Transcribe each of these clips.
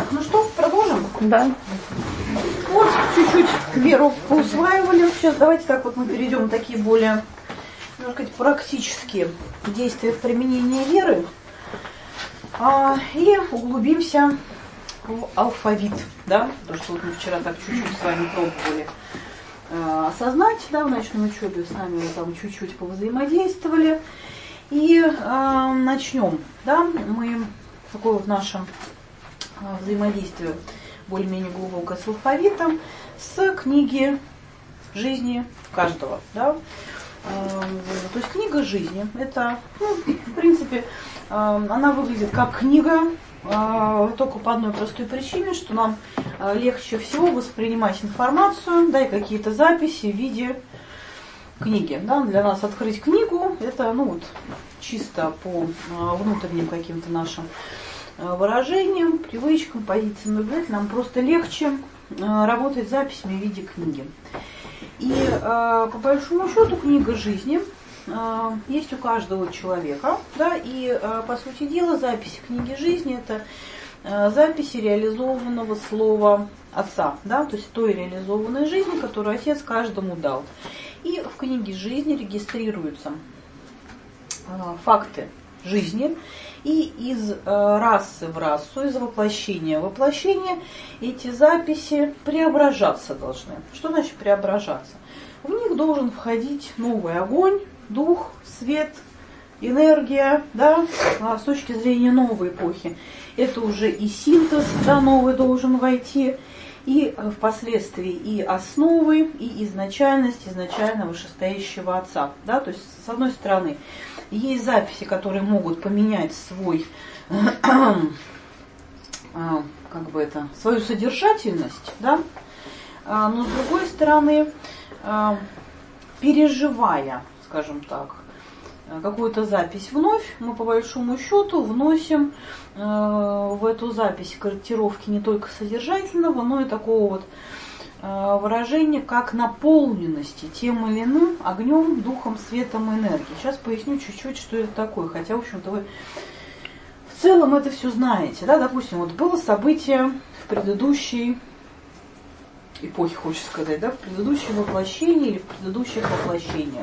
Ну что, продолжим? Да. Вот, чуть-чуть веру поусваивали. Сейчас давайте так вот мы перейдем на такие более, можно сказать, практические действия в применении веры. И углубимся в алфавит, да, то, что вот мы вчера так чуть-чуть с вами пробовали осознать, да, в ночной учебе с нами там чуть-чуть повзаимодействовали. И начнем, да, мы такое вот наше взаимодействие более-менее глубокое с алфавитом, с книги жизни каждого, да. То есть книга жизни, это, в принципе, она выглядит как книга, только по одной простой причине, что нам легче всего воспринимать информацию, да, и какие-то записи в виде книги. Да. Для нас открыть книгу, это, вот, чисто по внутренним каким-то нашим выражениям, привычкам, позициям наблюдателя, нам просто легче работать с записями в виде книги. И по большому счету книга жизни есть у каждого человека, да, и по сути дела записи книги жизни это записи реализованного слова отца, да, то есть той реализованной жизни, которую отец каждому дал. И в книге жизни регистрируются факты жизни, и из расы в расу, из воплощения в воплощение эти записи преображаться должны. Что значит преображаться? В них должен входить новый огонь, дух, свет, энергия, да, с точки зрения новой эпохи. Это уже и синтез, да, новый должен войти, и впоследствии и основы, и изначальность изначально вышестоящего отца. Да? То есть, с одной стороны, есть записи, которые могут поменять свою содержательность, да? Но с другой стороны, переживая, скажем так, какую-то запись вновь, мы по большому счету вносим в эту запись корректировки не только содержательного, но и такого вот выражения, как наполненности тем или иным огнем, духом, светом и энергией. Сейчас поясню чуть-чуть, что это такое, хотя, в общем-то, вы в целом это все знаете. Да? Допустим, вот было событие в предыдущей эпохе, хочется сказать, да, в предыдущем воплощении или в предыдущих воплощениях.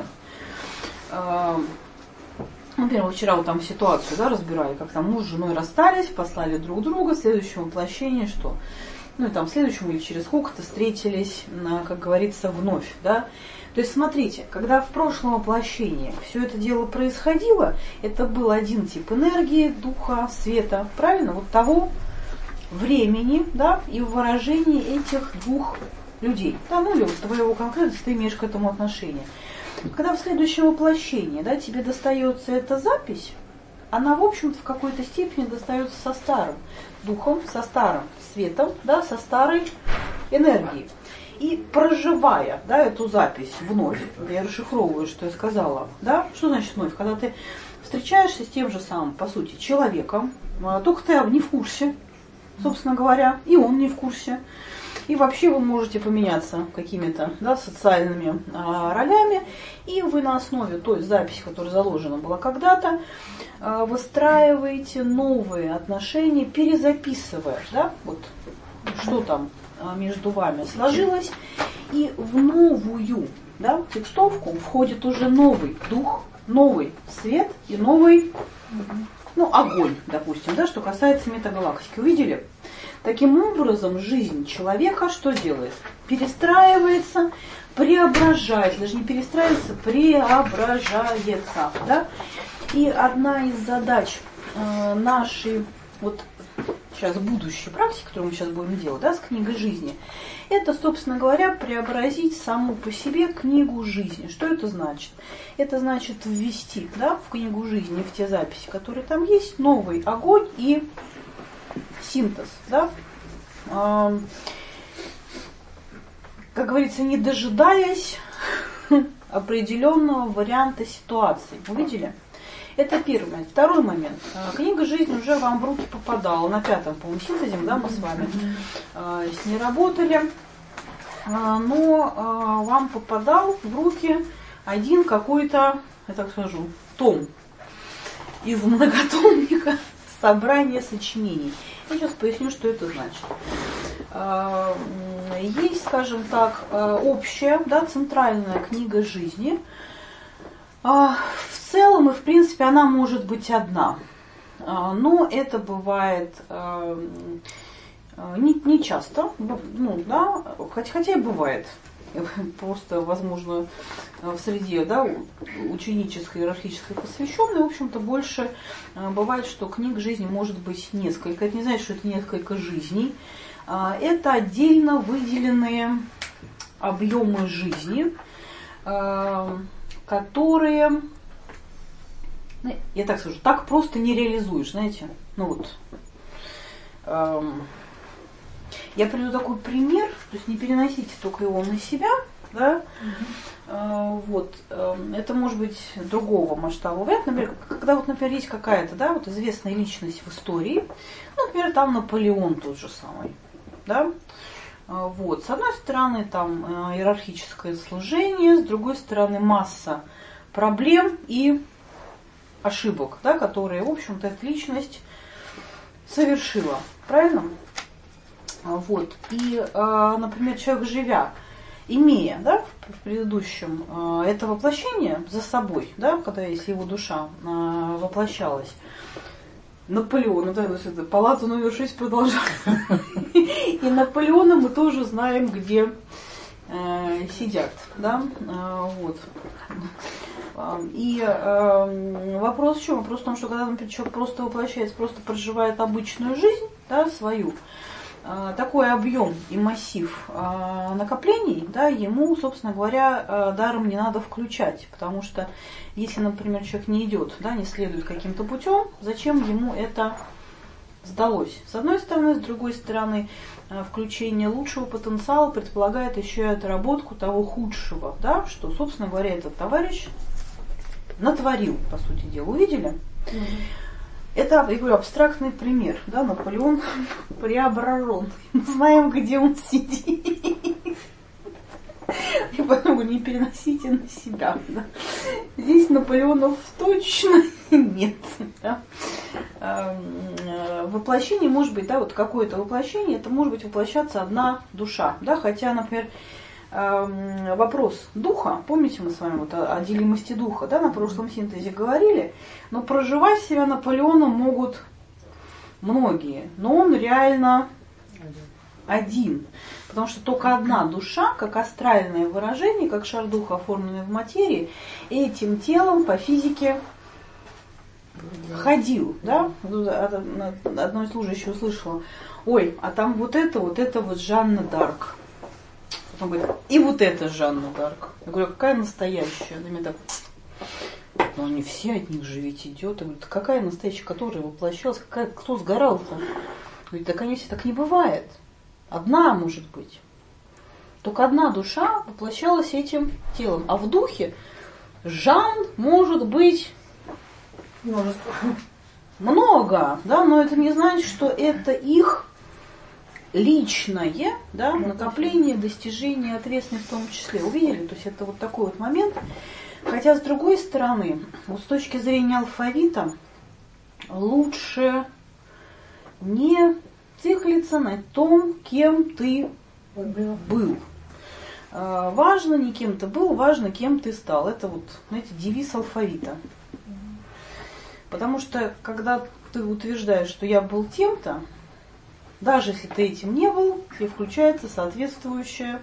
Например, мы вчера вот там ситуацию, да, разбирали, как там муж с женой расстались, послали друг друга, в следующем воплощении что? И там в следующем или через сколько-то встретились, как говорится, вновь, да. То есть, смотрите, когда в прошлом воплощении все это дело происходило, это был один тип энергии, духа, света, правильно? Вот того времени, да, и в выражении этих двух людей, да, или вот твоего конкретно, ты имеешь к этому отношение. Когда в следующем воплощении, да, тебе достается эта запись, она, в общем-то, в какой-то степени достается со старым духом, со старым светом, да, со старой энергией. И проживая, да, эту запись вновь, я расшифровываю, что я сказала, да, что значит вновь? Когда ты встречаешься с тем же самым, по сути, человеком, только ты не в курсе, собственно говоря, и он не в курсе. И вообще вы можете поменяться какими-то, да, социальными ролями, и вы на основе той записи, которая заложена была когда-то, выстраиваете новые отношения, перезаписывая, да, вот, что там между вами сложилось, и в новую, да, текстовку входит уже новый дух, новый свет и новый, огонь, допустим, да, что касается метагалактики. Увидели? Таким образом, жизнь человека что делает? Перестраивается, преображается, даже не перестраивается, преображается. Да? И одна из задач нашей вот сейчас будущей практики, которую мы сейчас будем делать, да, с книгой жизни, это, собственно говоря, преобразить саму по себе книгу жизни. Что это значит? Это значит ввести, да, в книгу жизни, в те записи, которые там есть, новый огонь и синтез, да? Как говорится, не дожидаясь определенного варианта ситуации. Увидели? Это первый момент. Второй момент. Книга жизни уже вам в руки попадала. На 5-м, по-моему, синтезе, да, мы с вами с ней работали. Но вам попадал в руки один какой-то, я так скажу, том из многотомника собрание сочинений. Я сейчас поясню, что это значит. Есть, скажем так, общая, да, центральная книга жизни. В целом и в принципе она может быть одна. Но это бывает не часто, ну, да, хотя и бывает. Просто, возможно, в среде, да, ученической, иерархической посвященной, в общем-то, больше бывает, что книг жизни может быть несколько. Это не значит, что это несколько жизней. Это отдельно выделенные объемы жизни, которые, я так скажу, так просто не реализуешь, знаете. Ну вот. Я приведу такой пример, то есть не переносите только его на себя, да. Вот. Это может быть другого масштаба. Например, когда вот, например, есть какая-то, да, вот известная личность в истории, ну, например, там Наполеон тот же самый, да. Вот. С одной стороны, там иерархическое служение, с другой стороны, масса проблем и ошибок, да, которые, в общем-то, эта личность совершила. Правильно? Вот. И, например, человек, живя, имея, да, в предыдущем это воплощение за собой, да, когда если его душа воплощалась, Наполеон, да, это палата номер 6 продолжается. И Наполеона мы тоже знаем, где сидят, да, вот. И вопрос в чем? Вопрос в том, что когда, например, человек просто воплощается, просто проживает обычную жизнь, да, свою, такой объем и массив накоплений, да, ему, собственно говоря, даром не надо включать, потому что если, например, человек не идет, да, не следует каким-то путем, зачем ему это сдалось? С одной стороны, с другой стороны, включение лучшего потенциала предполагает еще и отработку того худшего, да, что, собственно говоря, этот товарищ натворил, по сути дела. Увидели? Это, я говорю, абстрактный пример. Да? Наполеон преображен. Мы знаем, где он сидит. И поэтому не переносите на себя. Да? Здесь Наполеонов точно нет. Да? Воплощение может быть, да, вот какое-то воплощение, это может быть воплощаться одна душа. Да? Хотя, например, вопрос духа, помните, мы с вами вот о делимости духа, да, на прошлом синтезе говорили, но проживать себя Наполеоном могут многие, но он реально один, потому что только одна душа, как астральное выражение, как шар духа, оформленный в материи, этим телом по физике ходил, да, одно из служащих услышала, ой, а там вот это Жанна д'Арк. Он говорит, и вот это Жанна д'Арк. Я говорю, какая настоящая? Она мне так, ну они все от них же ведь идет. Я говорю, какая настоящая, которая воплощалась, кто сгорал-то? Говорит, так они все так не бывает. Одна может быть. Только одна душа воплощалась этим телом. А в духе Жан может быть множество. Много, да, но это не значит, что это их личное, да, накопление, достижение, ответственность в том числе. Увидели? То есть это вот такой вот момент. Хотя с другой стороны, вот с точки зрения алфавита, лучше не циклиться на том, кем ты был. Важно не кем ты был, важно кем ты стал. Это вот, знаете, девиз алфавита. Потому что когда ты утверждаешь, что я был тем-то, даже если ты этим не был, тебе включается соответствующая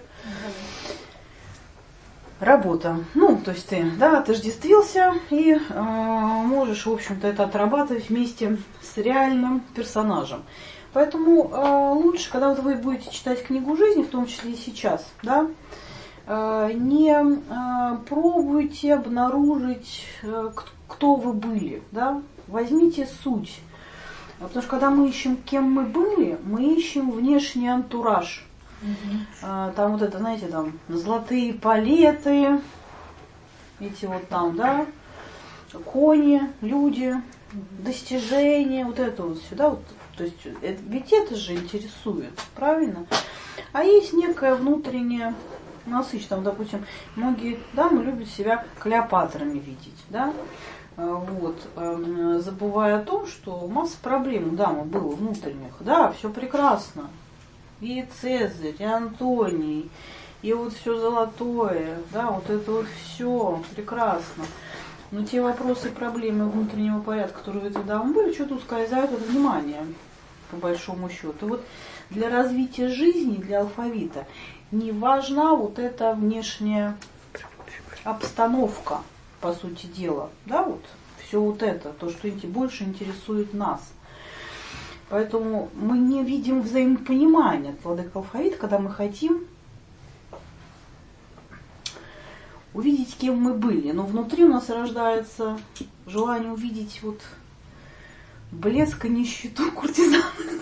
работа. Ну, то есть ты, да, отождествился и можешь, в общем-то, это отрабатывать вместе с реальным персонажем. Поэтому лучше, когда вот вы будете читать книгу жизни, в том числе и сейчас, да, не пробуйте обнаружить, кто вы были, да, возьмите суть. Потому что когда мы ищем, кем мы были, мы ищем внешний антураж. Там вот это, знаете, там золотые палеты, эти вот там, да, кони, люди, достижения, вот это вот сюда. Вот, то есть ведь это же интересует, правильно? А есть некая внутренняя насыщенность. Там, допустим, многие дамы любят себя Клеопатрами видеть, да? Вот, забывая о том, что масса проблем у дамы было внутренних. Да, все прекрасно. И Цезарь, и Антоний, и вот все золотое, да, вот это вот все прекрасно. Но те вопросы и проблемы внутреннего порядка, которые у этой дамы были, что-то ускользают от внимания, по большому счету. Вот для развития жизни, для алфавита, не важна вот эта внешняя обстановка, по сути дела, да, вот все вот это, то, что больше интересует нас. Поэтому мы не видим взаимопонимания от владыка алфавита, когда мы хотим увидеть, кем мы были. Но внутри у нас рождается желание увидеть вот блеск и нищету куртизан.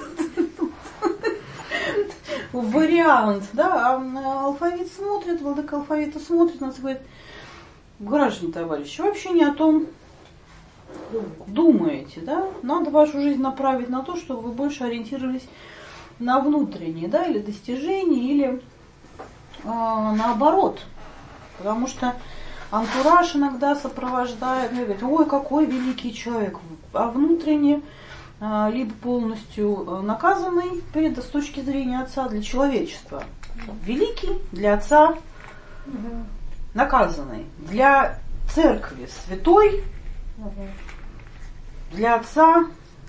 Вариант, да, а алфавит смотрит, владыка алфавита смотрит на нас и говорит: граждане, товарищи, вообще не о том думаете, да? Надо вашу жизнь направить на то, чтобы вы больше ориентировались на внутренние, да, или достижения, или наоборот. Потому что антураж иногда сопровождает, говорит: ой, какой великий человек, а внутренне либо полностью наказанный с точки зрения отца для человечества. Великий для отца наказанный, для церкви святой, для отца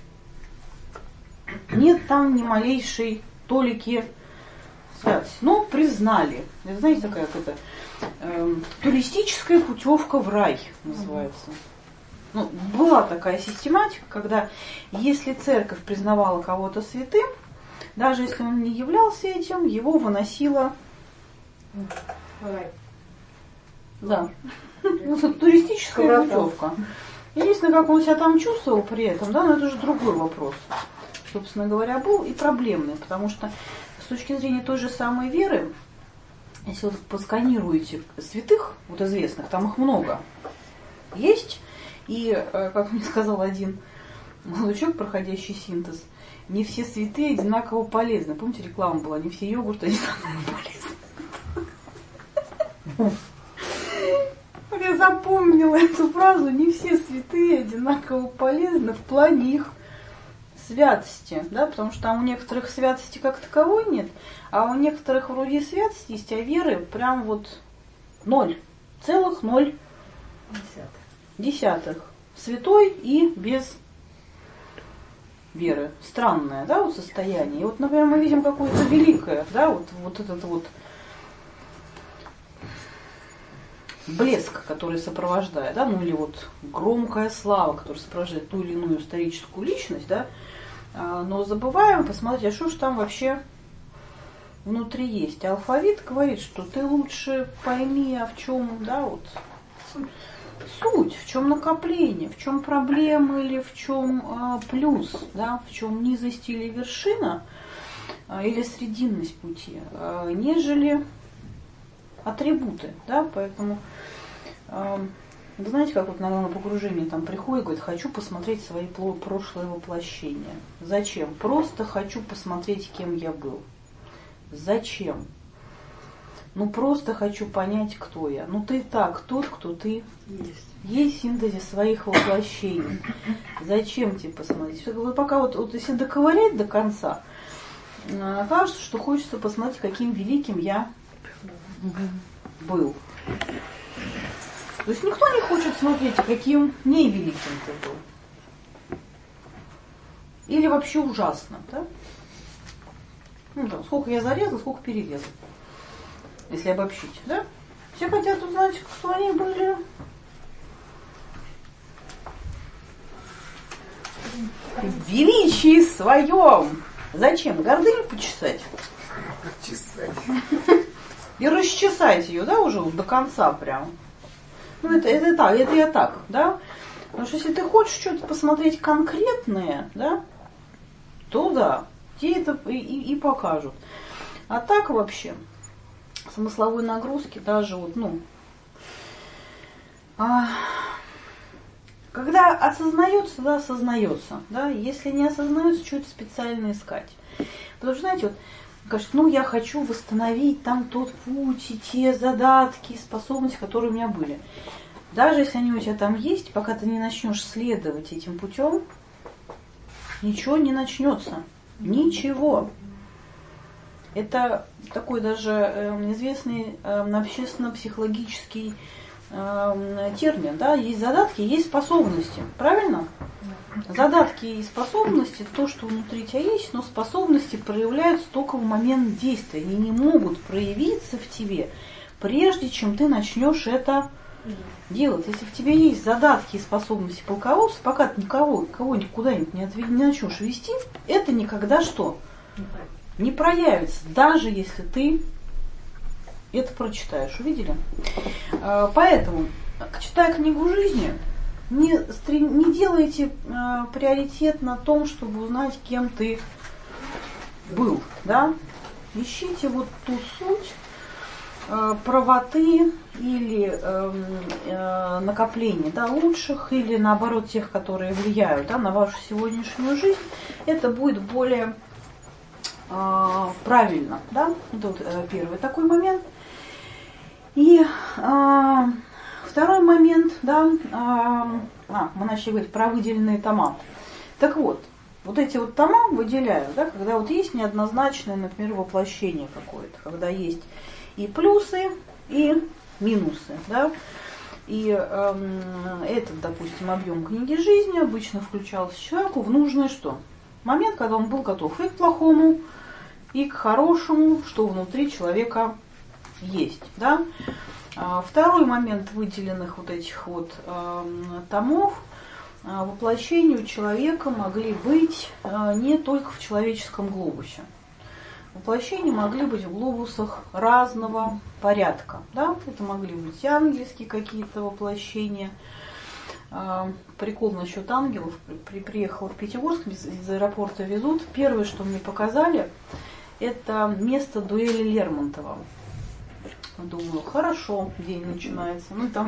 нет там ни малейшей толики святости. Но признали. Знаете, такая какая-то туристическая путевка в рай называется. Ну, была такая систематика, когда если церковь признавала кого-то святым, даже если он не являлся этим, его выносила в рай. Да. Ну, туристическая путевка. Единственное, как он себя там чувствовал при этом, да, но это уже другой вопрос. Собственно говоря, был и проблемный, потому что с точки зрения той же самой веры, если вы посканируете святых, вот известных, там их много есть, и, как мне сказал один молодой человек, проходящий синтез, не все святые одинаково полезны. Помните, реклама была: не все йогурты одинаково полезны. Я запомнила эту фразу: не все святые одинаково полезны в плане их святости, да, потому что там у некоторых святости как таковой нет, а у некоторых вроде святости есть, а веры прям вот 0,0 святой и без веры. Странное, да, вот состояние. И вот, например, мы видим какое-то великое, да, вот этот вот блеск, который сопровождает, да, ну или вот громкая слава, которая сопровождает ту или иную историческую личность, да, но забываем посмотреть, а что же там вообще внутри есть. Алфавит говорит, что ты лучше пойми, а в чем, да, вот суть, в чем накопление, в чем проблема или в чем плюс, да, в чем низость или вершина, или срединность пути, нежели атрибуты, да, поэтому вы знаете, как вот на погружение там приходит, говорит: хочу посмотреть свои прошлые воплощения. Зачем? Просто хочу посмотреть, кем я был. Зачем? Ну просто хочу понять, кто я. Ну ты так, тот, кто ты есть. Есть синтез своих воплощений. Зачем тебе посмотреть? Пока вот если доковырять до конца, кажется, что хочется посмотреть, каким великим я был. То есть никто не хочет смотреть, каким невеликим ты был. Или вообще ужасно, да? Ну, там, сколько я зарезал, сколько перерезал. Если обобщить, да? Все хотят узнать, что они были в величии своем. Зачем? Гордыню почесать? Почесать. И расчесать ее, да, уже до конца прям. Ну, это так, это я так, да? Потому что если ты хочешь что-то посмотреть конкретное, да, то да, тебе это и покажут. А так вообще, смысловой нагрузки даже вот, ну, когда осознается, да, осознается, да, если не осознается, что-то специально искать. Потому что, знаете, вот, кажется, ну, я хочу восстановить там тот путь и те задатки, способности, которые у меня были. Даже если они у тебя там есть, пока ты не начнешь следовать этим путем, ничего не начнется. Ничего. Это такой даже известный общественно-психологический термин. Да? Есть задатки, есть способности. Правильно? Задатки и способности, то, что внутри тебя есть, но способности проявляются только в момент действия. Они не могут проявиться в тебе, прежде чем ты начнешь это делать. Если в тебе есть задатки и способности полководства, пока ты кого-нибудь куда-нибудь не начнешь вести, это никогда что? Не проявится, даже если ты это прочитаешь. Увидели? Поэтому, читая книгу жизни, не делайте приоритет на том, чтобы узнать, кем ты был. Да? Ищите вот ту суть правоты или накопления, да, лучших, или наоборот тех, которые влияют, да, на вашу сегодняшнюю жизнь. Это будет более правильно. Да? Это вот первый такой момент. И второй момент, да, мы начали говорить про выделенные тома. Так вот, вот эти вот тома выделяют, да, когда вот есть неоднозначное, например, воплощение какое-то, когда есть и плюсы, и минусы, да. И этот, допустим, объем книги жизни обычно включался человеку в нужный что? Момент, когда он был готов и к плохому, и к хорошему, что внутри человека есть, да. Второй момент выделенных вот этих вот томов, воплощения у человека могли быть не только в человеческом глобусе. Воплощения могли быть в глобусах разного порядка. Да? Это могли быть и ангельские какие-то воплощения. Прикол насчет ангелов. Приехала в Пятигорск, из аэропорта везут. Первое, что мне показали, это место дуэли Лермонтова. Думаю, хорошо, день начинается. Ну, там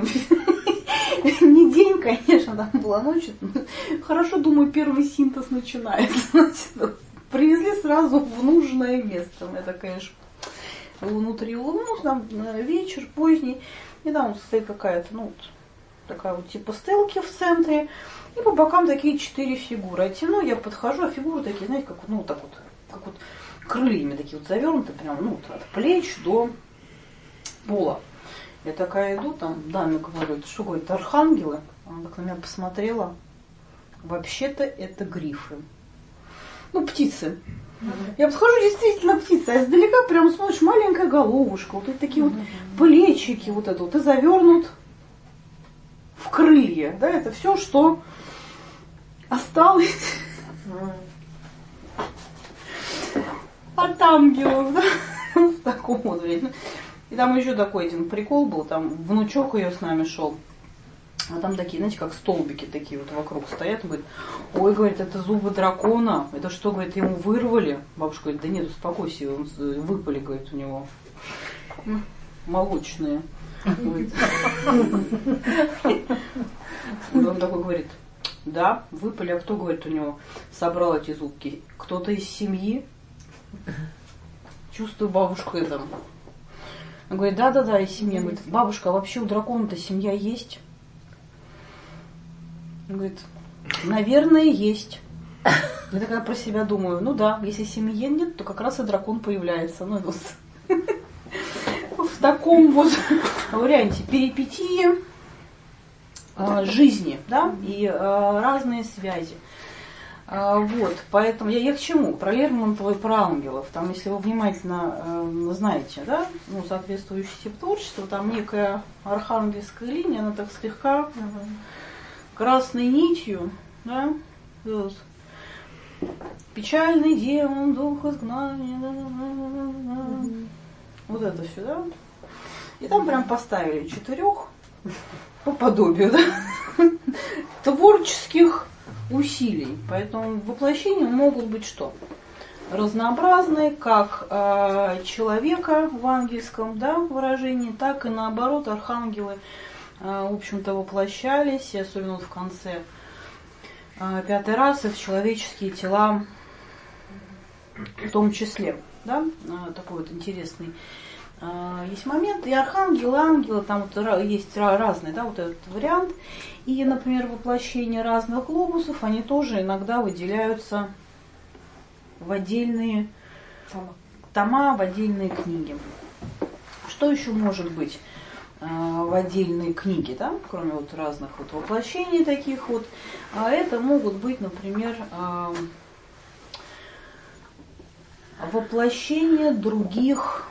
не день, конечно, там была ночь. Хорошо, думаю, первый синтез начинается. Привезли сразу в нужное место. У меня такая же внутри улыбнулась, там вечер поздний, и там вот стоит какая-то, ну, вот, такая вот типа стелки в центре, и по бокам такие 4 фигуры. А темно, я подхожу, а фигуры такие, знаете, как, ну, так вот, как вот крыльями такие вот завернуты, прям, ну, вот, от плеч до пола. Я такая иду, там даме говорю, что, говорит, архангелы? Она так на меня посмотрела. Вообще-то это грифы. Ну, птицы. Я подхожу, действительно птица, а издалека прям смотришь, маленькая головушка, вот эти такие вот плечики, вот это вот, и завернут в крылья. Да, это все, что осталось от ангелов, да, в таком вот времени. И там еще такой один прикол был, там внучок ее с нами шел. А там такие, знаете, как столбики такие вот вокруг стоят. Он говорит, ой, говорит, это зубы дракона. Это что, говорит, ему вырвали? Бабушка говорит, да нет, успокойся, выпали, говорит, у него молочные. Он такой говорит, да, выпали, а кто, говорит, у него собрал эти зубки? Кто-то из семьи? Чувствую, бабушка это. Он говорит, да, из семьи. Он говорит, бабушка, а вообще у дракона-то семья есть? Он говорит, наверное, есть. Я такая про себя думаю, ну да, если семьи нет, то как раз и дракон появляется. Ну, вот. В таком вот варианте перипетии жизни, да, и разные связи. Вот, поэтому я к чему? Про Лермонтова и про ангелов. Там, если вы внимательно знаете, да, ну, соответствующий тип творчества, там некая архангельская линия, она так слегка красной нитью, да, вот. Печальный демон, дух изгнания, вот это все, да. И там прям поставили 4 по подобию, да, творческих усилий. Поэтому воплощения могут быть что? Разнообразные, как человека в ангельском, да, выражении, так и наоборот архангелы, в общем-то, воплощались, и особенно вот в конце 5-й расы в человеческие тела в том числе. Да? Такой вот интересный есть момент, и архангелы, ангелы, там вот есть разные, да, вот этот вариант. И, например, воплощения разных глобусов, они тоже иногда выделяются в отдельные тома, в отдельные книги. Что еще может быть в отдельные книги, да, кроме вот разных вот воплощений таких вот? Это могут быть, например, воплощения других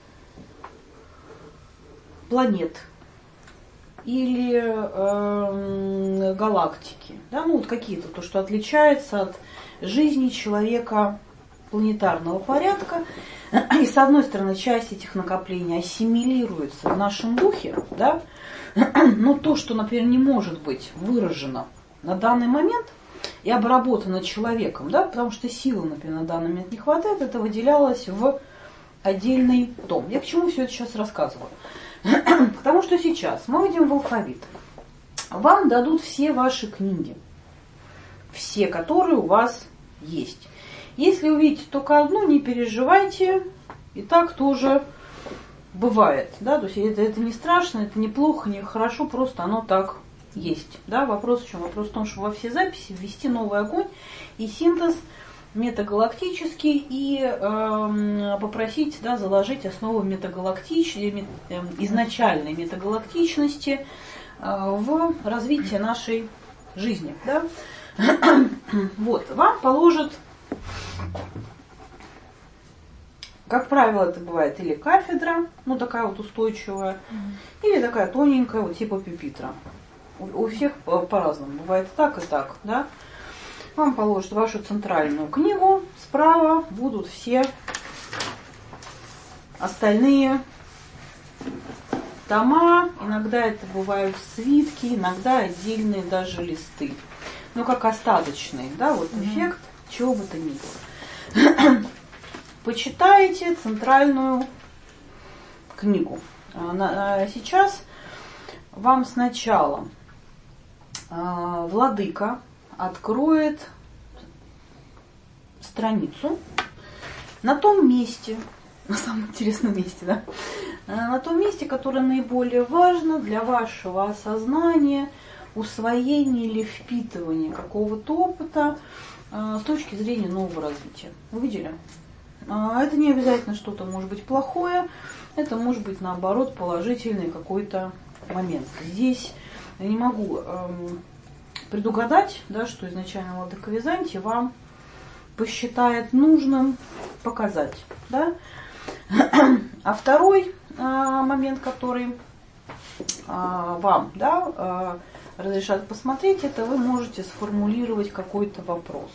планет или галактики, да, ну вот какие-то, то, что отличается от жизни человека планетарного порядка. И с одной стороны, часть этих накоплений ассимилируется в нашем духе, да, но то, что, например, не может быть выражено на данный момент и обработано человеком, да, потому что силы, например, на данный момент не хватает, это выделялось в отдельный том. Я к чему все это сейчас рассказываю? Потому что сейчас мы выйдем в алфавит. Вам дадут все ваши книги, все, которые у вас есть. Если увидите только одну, не переживайте, и так тоже бывает. Да? То есть это не страшно, это не плохо, не хорошо, просто оно так есть. Да? Вопрос в чем? Вопрос в том, что во все записи ввести новый огонь и синтез метагалактический, и попросить, да, заложить основу изначальной метагалактичности в развитие нашей жизни. Да? Вот, вам положат, как правило, это бывает или кафедра, ну такая вот устойчивая, или такая тоненькая, вот типа пюпитра. У всех по-разному, бывает так и так, да. Вам положат вашу центральную книгу, справа будут все остальные тома, иногда это бывают свитки, иногда отдельные даже листы. Ну, как остаточный, да, вот эффект, чего бы то ни было. Почитайте центральную книгу. Сейчас вам сначала владыка откроет страницу на том месте, на самом интересном месте, да, на том месте, которое наиболее важно для вашего осознания, усвоения или впитывания какого-то опыта с точки зрения нового развития. Увидели? Это не обязательно что-то может быть плохое, это может быть наоборот положительный какой-то момент. Здесь я не могу предугадать, да, что изначально владыка Византии вам посчитает нужным показать. Да? А второй момент, который вам, да, разрешат посмотреть, это вы можете сформулировать какой-то вопрос,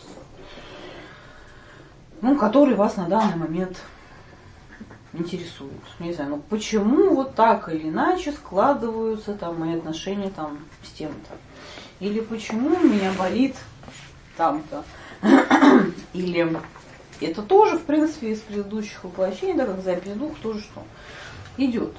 ну, который вас на данный момент интересует. Не знаю, ну почему вот так или иначе складываются там мои отношения там с тем-то. Или почему меня болит там-то. Или это тоже, в принципе, из предыдущих воплощений, да, как запись духа, тоже что идет.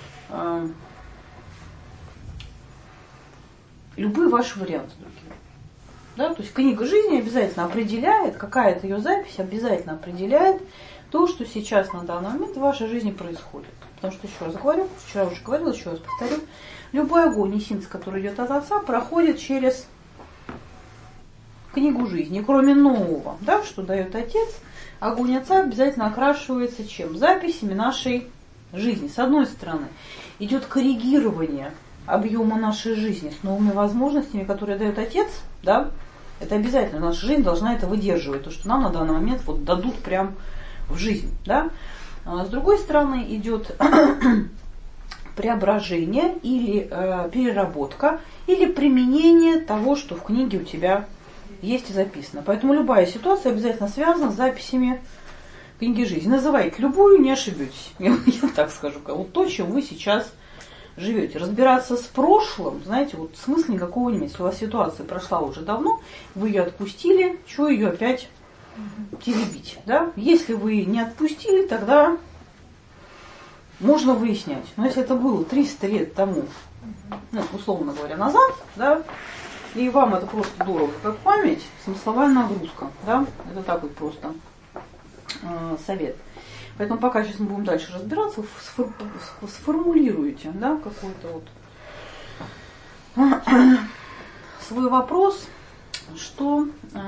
Любые ваши варианты другие. Да? То есть книга жизни обязательно определяет, какая-то ее запись обязательно определяет то, что сейчас на данный момент в вашей жизни происходит. Потому что, еще раз говорю, вчера уже говорила, еще раз повторю, любой огонь и синтез, который идет от Отца, проходит через книгу жизни. И кроме нового, да, что дает Отец, огонь Отца обязательно окрашивается чем? Записями нашей жизни. С одной стороны, идет коррегирование объема нашей жизни с новыми возможностями, которые дает Отец, да, это обязательно, наша жизнь должна это выдерживать, то, что нам на данный момент вот дадут прям в жизнь, да. А с другой стороны, идет преображение или переработка, или применение того, что в книге у тебя есть и записано. Поэтому любая ситуация обязательно связана с записями книги жизни. Называйте любую, не ошибетесь. Я так скажу, вот то, чем вы сейчас живете. Разбираться с прошлым, знаете, вот смысла никакого нет. Если у вас ситуация прошла уже давно, вы ее отпустили, что ее опять теребить, да? Если вы не отпустили, тогда можно выяснять. Но если это было 300 лет тому, ну, условно говоря, назад, да, и вам это просто дорого, как память, смысловая нагрузка, да, это такой просто совет. Поэтому пока сейчас мы будем дальше разбираться, сформулируйте, да, какой-то вот свой вопрос, что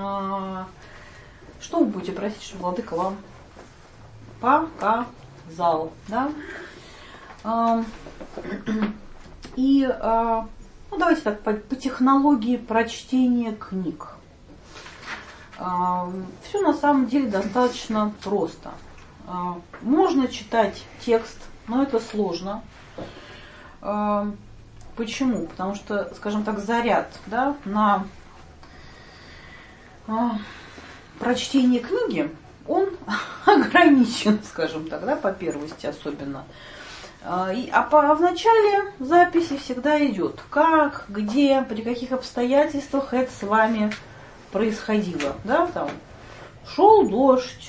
вы будете просить, чтобы владыка вам показал, да? И ну, давайте так, по технологии прочтения книг. Все на самом деле достаточно просто. Можно читать текст, но это сложно. Почему? Потому что, скажем так, заряд, да, на прочтение книги, он ограничен, скажем так, да, по первости особенно. В начале записи всегда идет, как, где, при каких обстоятельствах это с вами происходило. Да? Там шел дождь,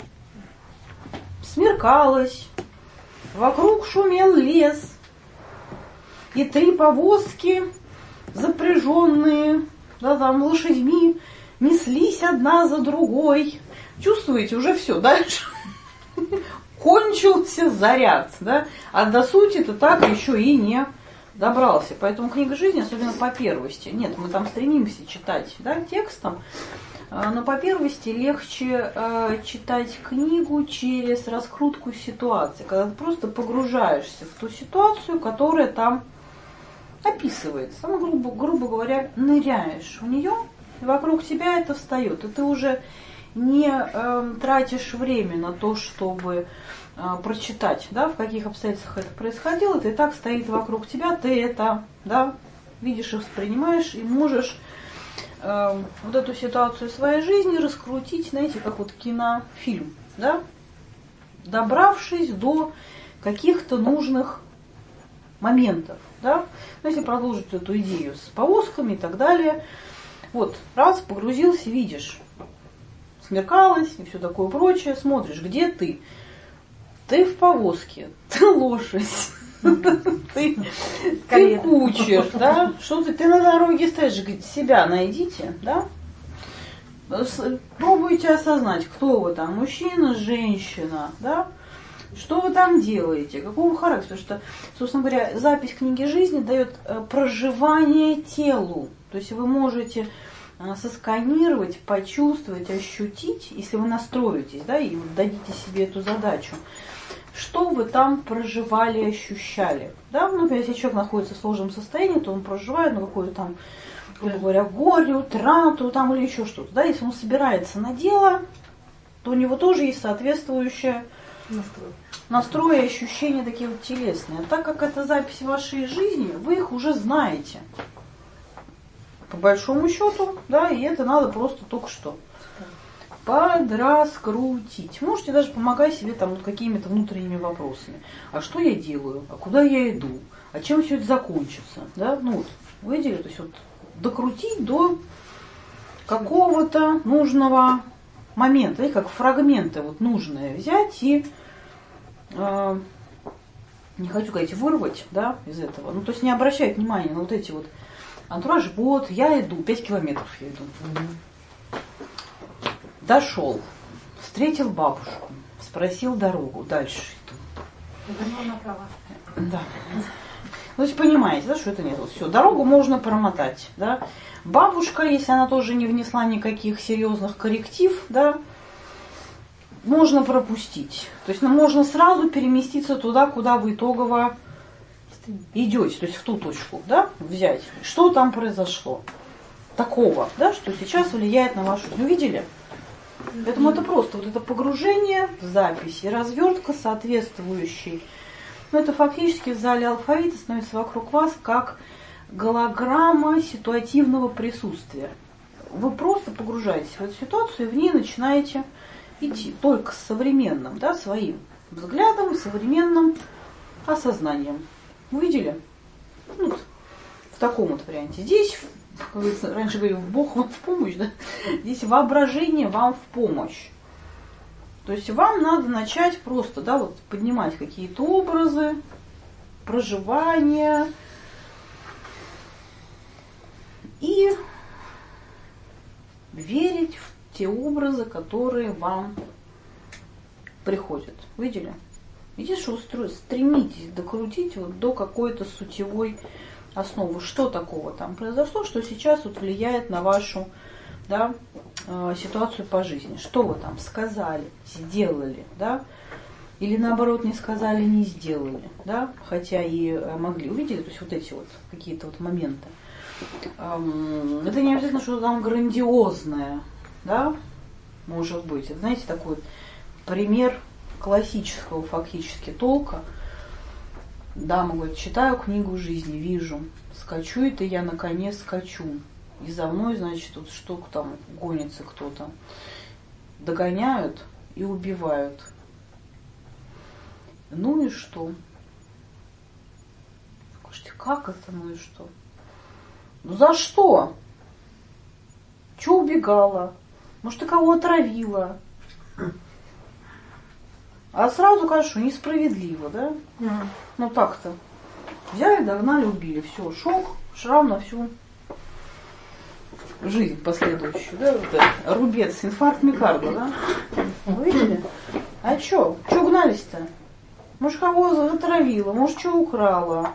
смеркалось, вокруг шумел лес, и 3 повозки, запряженные, да, там, лошадьми, неслись одна за другой. Чувствуете, уже все, дальше кончился заряд, да? А до сути-то так еще и не добрался. Поэтому книга жизни, особенно по первости, нет, мы там стремимся читать, да, текстом, но по первости легче читать книгу через раскрутку ситуации, когда ты просто погружаешься в ту ситуацию, которая там описывается. Там, грубо говоря, ныряешь в нее, и вокруг тебя это встает, и ты уже не тратишь время на то, чтобы прочитать, да, в каких обстоятельствах это происходило, это и так стоит вокруг тебя, ты это, да, видишь и воспринимаешь, и можешь вот эту ситуацию своей жизни раскрутить, знаете, как вот кинофильм, да, добравшись до каких-то нужных моментов, да, ну, если продолжить эту идею с повозками и так далее, вот, раз, погрузился, видишь, смеркалось и все такое прочее, смотришь, где ты? Ты в повозке, ты лошадь, ты кучер, да? Что ты на дороге стоишь, говорит, себя найдите, да? Пробуйте осознать, кто вы там, мужчина, женщина, да? Что вы там делаете, какого характера? Потому что, собственно говоря, запись книги жизни дает проживание телу. То есть вы можете сосканировать, почувствовать, ощутить, если вы настроитесь, да, и дадите себе эту задачу, что вы там проживали и ощущали. Да? Ну, например, если человек находится в сложном состоянии, то он проживает какое-то там, грубо говоря, горе, утрату там, или еще что-то. Да? Если он собирается на дело, то у него тоже есть соответствующее настрой и ощущения такие вот телесные. А так как это запись вашей жизни, вы их уже знаете. По большому счету, да, и это надо просто только что подраскрутить. Можете даже помогать себе там вот какими-то внутренними вопросами. А что я делаю? А куда я иду? А чем все это закончится? Да? Ну вот, видели? То есть вот докрутить до какого-то нужного момента. И как фрагменты вот нужные взять и, не хочу сказать, вырвать, да, из этого. Ну, то есть не обращать внимания на вот эти вот антураж, вот, я иду, 5 километров я иду. Дошел, встретил бабушку, спросил дорогу, дальше иду. Да. То есть понимаете, да, что это нет. Вот все, дорогу можно промотать, да. Бабушка, если она тоже не внесла никаких серьезных корректив, да, можно пропустить. То есть можно сразу переместиться туда, куда вы итогово идете, то есть в ту точку, да, взять. Что там произошло такого, да, что сейчас влияет на вашу жизнь. Увидели? Поэтому это просто вот это погружение в запись и развертка соответствующей. Но это фактически в зале алфавита становится вокруг вас как голограмма ситуативного присутствия. Вы просто погружаетесь в эту ситуацию и в ней начинаете идти только с современным, да, своим взглядом, современным осознанием. Увидели? Ну, в таком вот варианте. Здесь, как говорится, раньше говорили, Бог вам в помощь, да? Здесь воображение вам в помощь. То есть вам надо начать просто, да, вот поднимать какие-то образы, проживания и верить в те образы, которые вам приходит. Видели? Видите, что стремитесь докрутить вот до какой-то сутевой основы. Что такого там произошло, что сейчас вот влияет на вашу, да, ситуацию по жизни. Что вы там сказали, сделали, да? Или наоборот не сказали, не сделали, да? Хотя и могли. Увидели, то есть вот эти вот какие-то вот моменты. Это не обязательно что-то там грандиозное, да? Может быть. Это, знаете, такой вот пример классического фактически толка. Дама говорит, читаю книгу жизни, вижу, скачу это я на коне скачу. И за мной, значит, вот что там гонится кто-то. Догоняют и убивают. Ну и что? Скажите, как это, ну и что? Ну за что? Чего убегала? Может, ты кого отравила? А сразу, конечно, несправедливо, да? Ну так-то. Взяли, догнали, убили. Все, шок, шрам на всю жизнь последующую, да? Вот рубец, инфаркт миокарда, да? Вы видели? А чё? Чё гнались-то? Может, кого отравила? Может, что украла?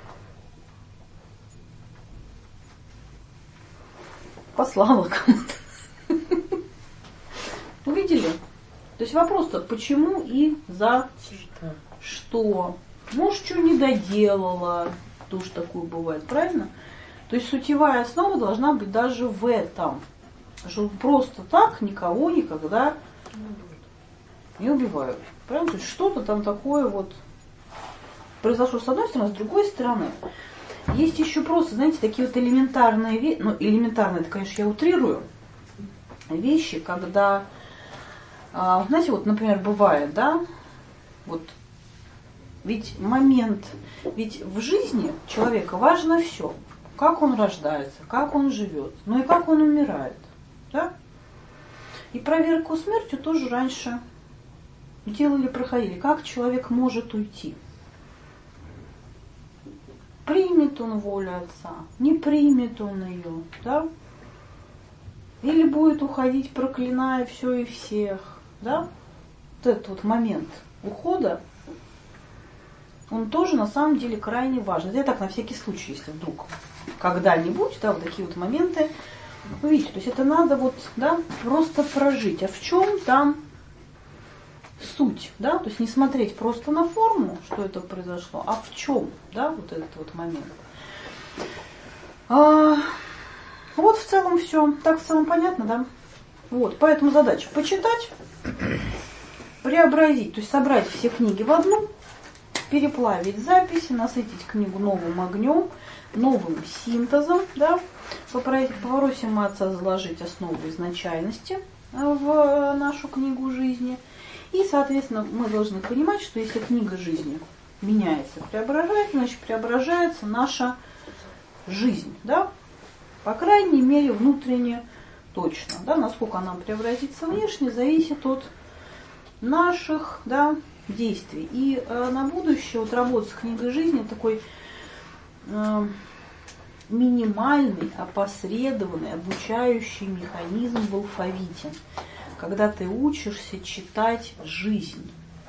Послала кому-то. Увидели? То есть вопрос-то, почему и за что? Может, что не доделала. Тоже такое бывает, правильно? То есть сутевая основа должна быть даже в этом. Что просто так никого никогда не убивают. Правильно? То есть что-то там такое вот произошло с одной стороны, с другой стороны. Есть еще просто, знаете, такие вот элементарные вещи, ну, элементарные, это, конечно, я утрирую, вещи, когда, знаете, вот, например, бывает, да, вот, ведь момент, ведь в жизни человека важно все, как он рождается, как он живет, ну и как он умирает, да? И проверку смертью тоже раньше делали, проходили, как человек может уйти. Примет он волю Отца, не примет он ее, да? Или будет уходить, проклиная все и всех, да? Вот этот вот момент ухода, он тоже на самом деле крайне важен. Это я так на всякий случай, если вдруг когда-нибудь, да, вот такие вот моменты, вы видите, то есть это надо вот, да, просто прожить. А в чем там суть, да, то есть не смотреть просто на форму, что это произошло, а в чем, да, вот этот вот момент. Вот в целом все. Так в целом понятно, да? Вот, поэтому задача почитать, преобразить, то есть собрать все книги в одну, переплавить записи, насытить книгу новым огнем, новым синтезом, да, попросим Отца заложить основу изначальности в нашу книгу жизни. И, соответственно, мы должны понимать, что если книга жизни меняется, преображается, значит, преображается наша жизнь, да? По крайней мере, внутренне точно, да? Насколько она преобразится внешне, зависит от наших, да, действий. И на будущее вот работа с книгой жизни такой минимальный, опосредованный, обучающий механизм в алфавите. Когда ты учишься читать жизнь.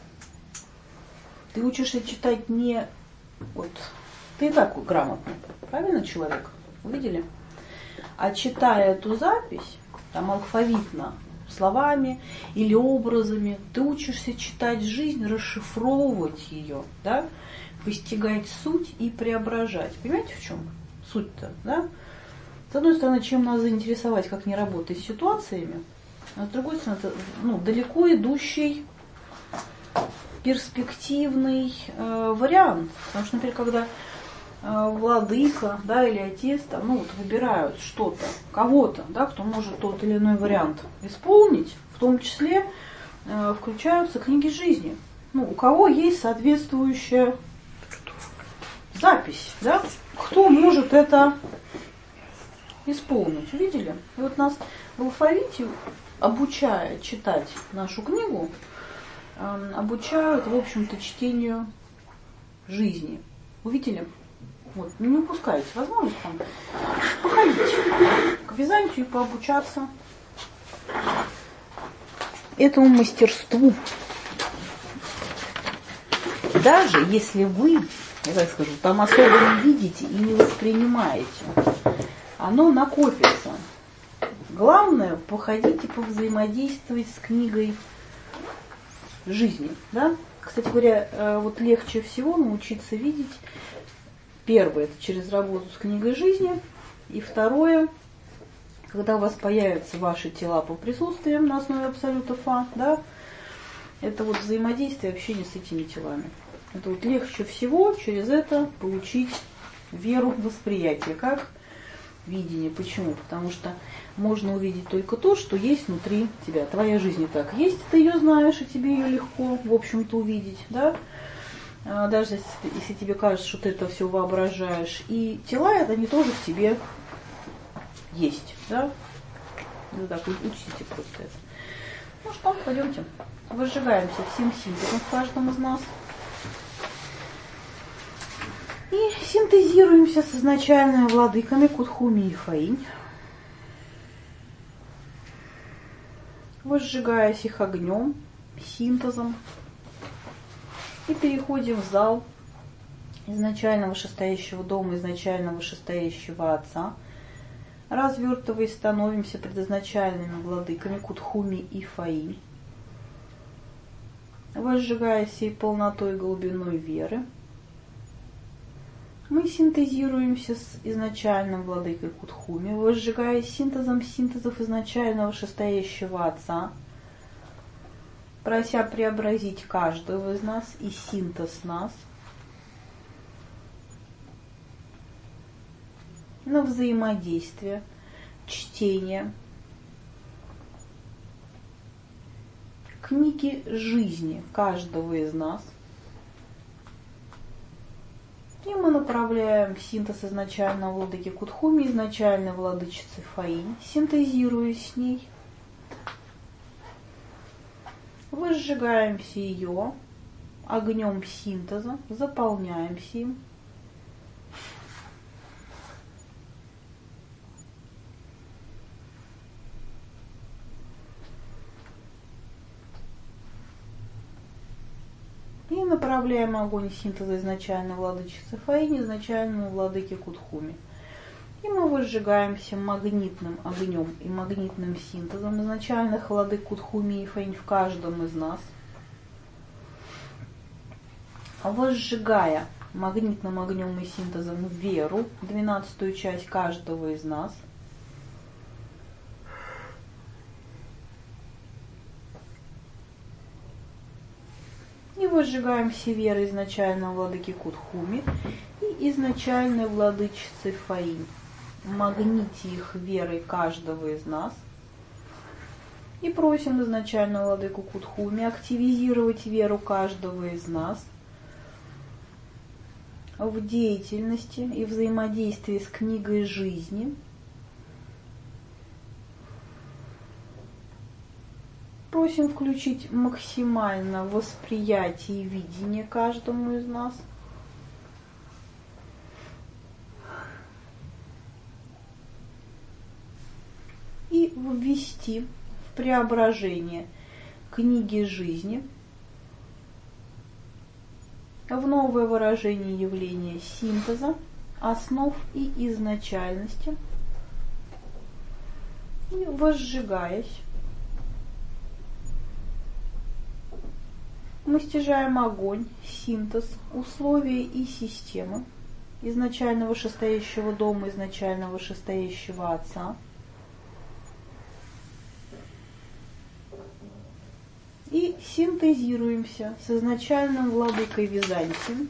Ты учишься читать не... Вот, ты и так грамотный, правильно, человек? Увидели? А читая эту запись, там алфавитно, словами или образами, ты учишься читать жизнь, расшифровывать ее, да? Постигать суть и преображать. Понимаете, в чем суть-то, да? С одной стороны, чем нас заинтересовать, как не работать с ситуациями, а с другой стороны, это далеко идущий перспективный вариант. Потому что, например, когда владыка, да, или отец там, ну, вот, выбирают что-то, кого-то, да, кто может тот или иной вариант исполнить, в том числе включаются книги жизни. Ну, у кого есть соответствующая запись, да, кто может это исполнить. Увидели? И вот нас в алфавите, обучая читать нашу книгу, обучают, в общем-то, чтению жизни. Увидели? Вот, не упускайте возможность там походить к Византию и пообучаться этому мастерству. даже если вы, я так скажу, там особо не видите и не воспринимаете, оно накопится. Главное, походите, повзаимодействовать с книгой жизни. Да? Кстати говоря, вот легче всего научиться видеть. Первое, это через работу с книгой жизни. И второе, когда у вас появятся ваши тела по присутствиям на основе абсолюта Фа, да, это вот взаимодействие, общение с этими телами. Это вот легче всего через это получить веру в восприятие, как видение. Почему? Потому что можно увидеть только то, что есть внутри тебя. Твоя жизнь и так есть, ты ее знаешь, и тебе ее легко, в общем-то, увидеть, да? Даже если тебе кажется, что ты это все воображаешь. И тела, это они тоже в тебе есть, да? Ну так, учтите просто это. Ну что, пойдемте. Выжигаемся всем синтезом в каждом из нас. И синтезируемся с изначальными владыками Кутхуми и Фаинь, возжигаясь их огнем, синтезом. И переходим в зал изначально вышестоящего дома, изначально вышестоящего Отца. Развертываясь, становимся предизначальными владыками Кутхуми и Фаинь, возжигая всей полнотой и глубиной веры. Мы синтезируемся с изначальным владыкой Кутхуми, возжигая синтезом синтезов изначального вышестоящего Отца, прося преобразить каждого из нас и синтез нас на взаимодействие, чтение книги жизни каждого из нас. И мы направляем синтез изначального владыки Кутхуми, изначальной владычицы Фаинь, синтезируясь с ней, возжигаемся ее огнем синтеза, заполняемся им. И направляем огонь синтеза изначальной владычицы Фаинь, изначальному владыке Кутхуми. И мы возжигаемся магнитным огнем и магнитным синтезом изначальных владык Кутхуми и Фаинь в каждом из нас, возжигая магнитным огнем и синтезом веру, 12-ю часть каждого из нас. И возжигаем все веры изначального владыки Кутхуми и изначальной владычицы Фаинь. Магните их верой каждого из нас. И просим изначального владыку Кутхуми активизировать веру каждого из нас в деятельности и взаимодействии с книгой жизни. Просим включить максимально восприятие и видение каждому из нас. И ввести в преображение книги жизни в новое выражение явления синтеза, основ и изначальности. И возжигаясь, мы стяжаем огонь, синтез, условия и системы изначального вышестоящего дома, изначального вышестоящего Отца. И синтезируемся с изначальным владыкой Византием,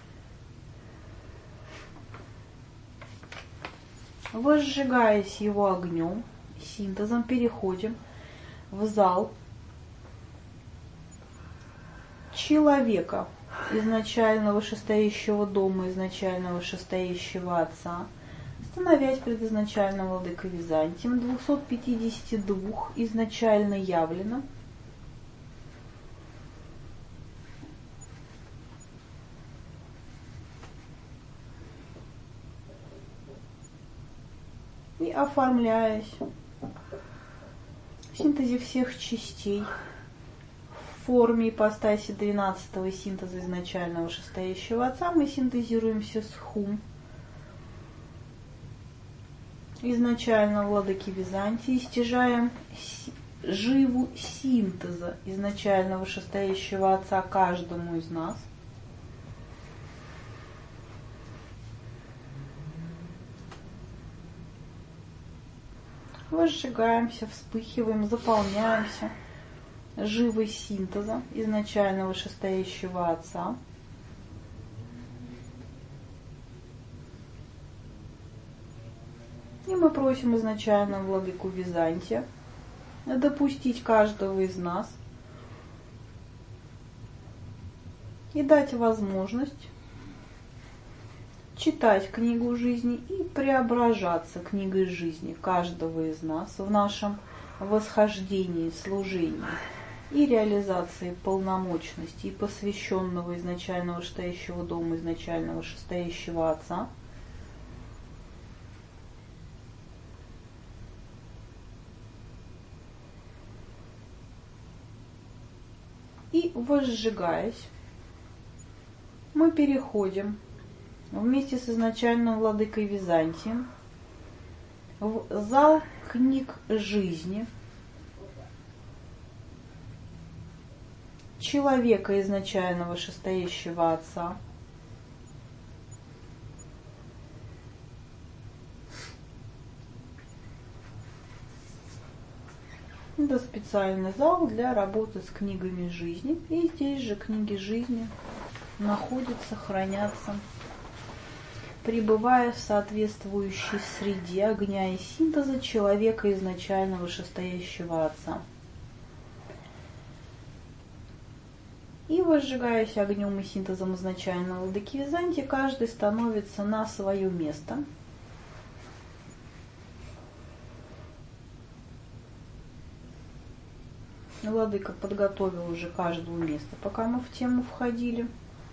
возжигаясь его огнем, синтезом, переходим в зал человека, изначально вышестоящего дома, изначально вышестоящего Отца, становясь пред изначальным владыкой Византием, 252 изначально явлено, и оформляясь в синтезе всех частей форме ипостаси 12-го синтеза изначального вышестоящего Отца мы синтезируемся с Хум, изначально владыки Византии, стяжаем живу синтеза изначально вышестоящего Отца каждому из нас. Возжигаемся, вспыхиваем, заполняемся живой синтеза изначально вышестоящего Отца. И мы просим изначально владыку Византия допустить каждого из нас и дать возможность читать книгу жизни и преображаться книгой жизни каждого из нас в нашем восхождении, служении и реализации полномочности и посвященного изначального вышестоящего дома, изначального вышестоящего Отца. И возжигаясь, мы переходим вместе с изначальным владыкой Византием в зал книг жизни человека изначального вышестоящего Отца. Это специальный зал для работы с книгами жизни. И здесь же книги жизни находятся, хранятся, пребывая в соответствующей среде огня и синтеза человека изначально вышестоящего Отца. И возжигаясь огнем и синтезом изначального владыки Византии, каждый становится на свое место. Владыка подготовил уже каждое место, пока мы в тему входили.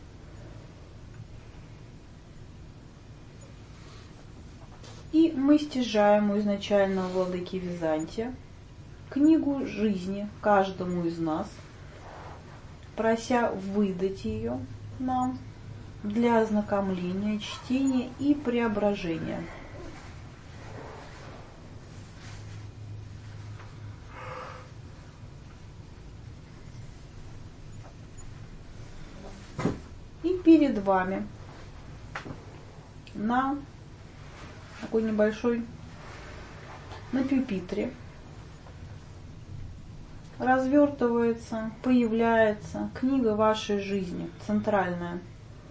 И мы стяжаем у изначального владыки Византия книгу жизни каждому из нас, прося выдать ее нам для ознакомления, чтения и преображения. И перед вами на такой небольшой, на пюпитре развертывается, появляется книга вашей жизни, центральная.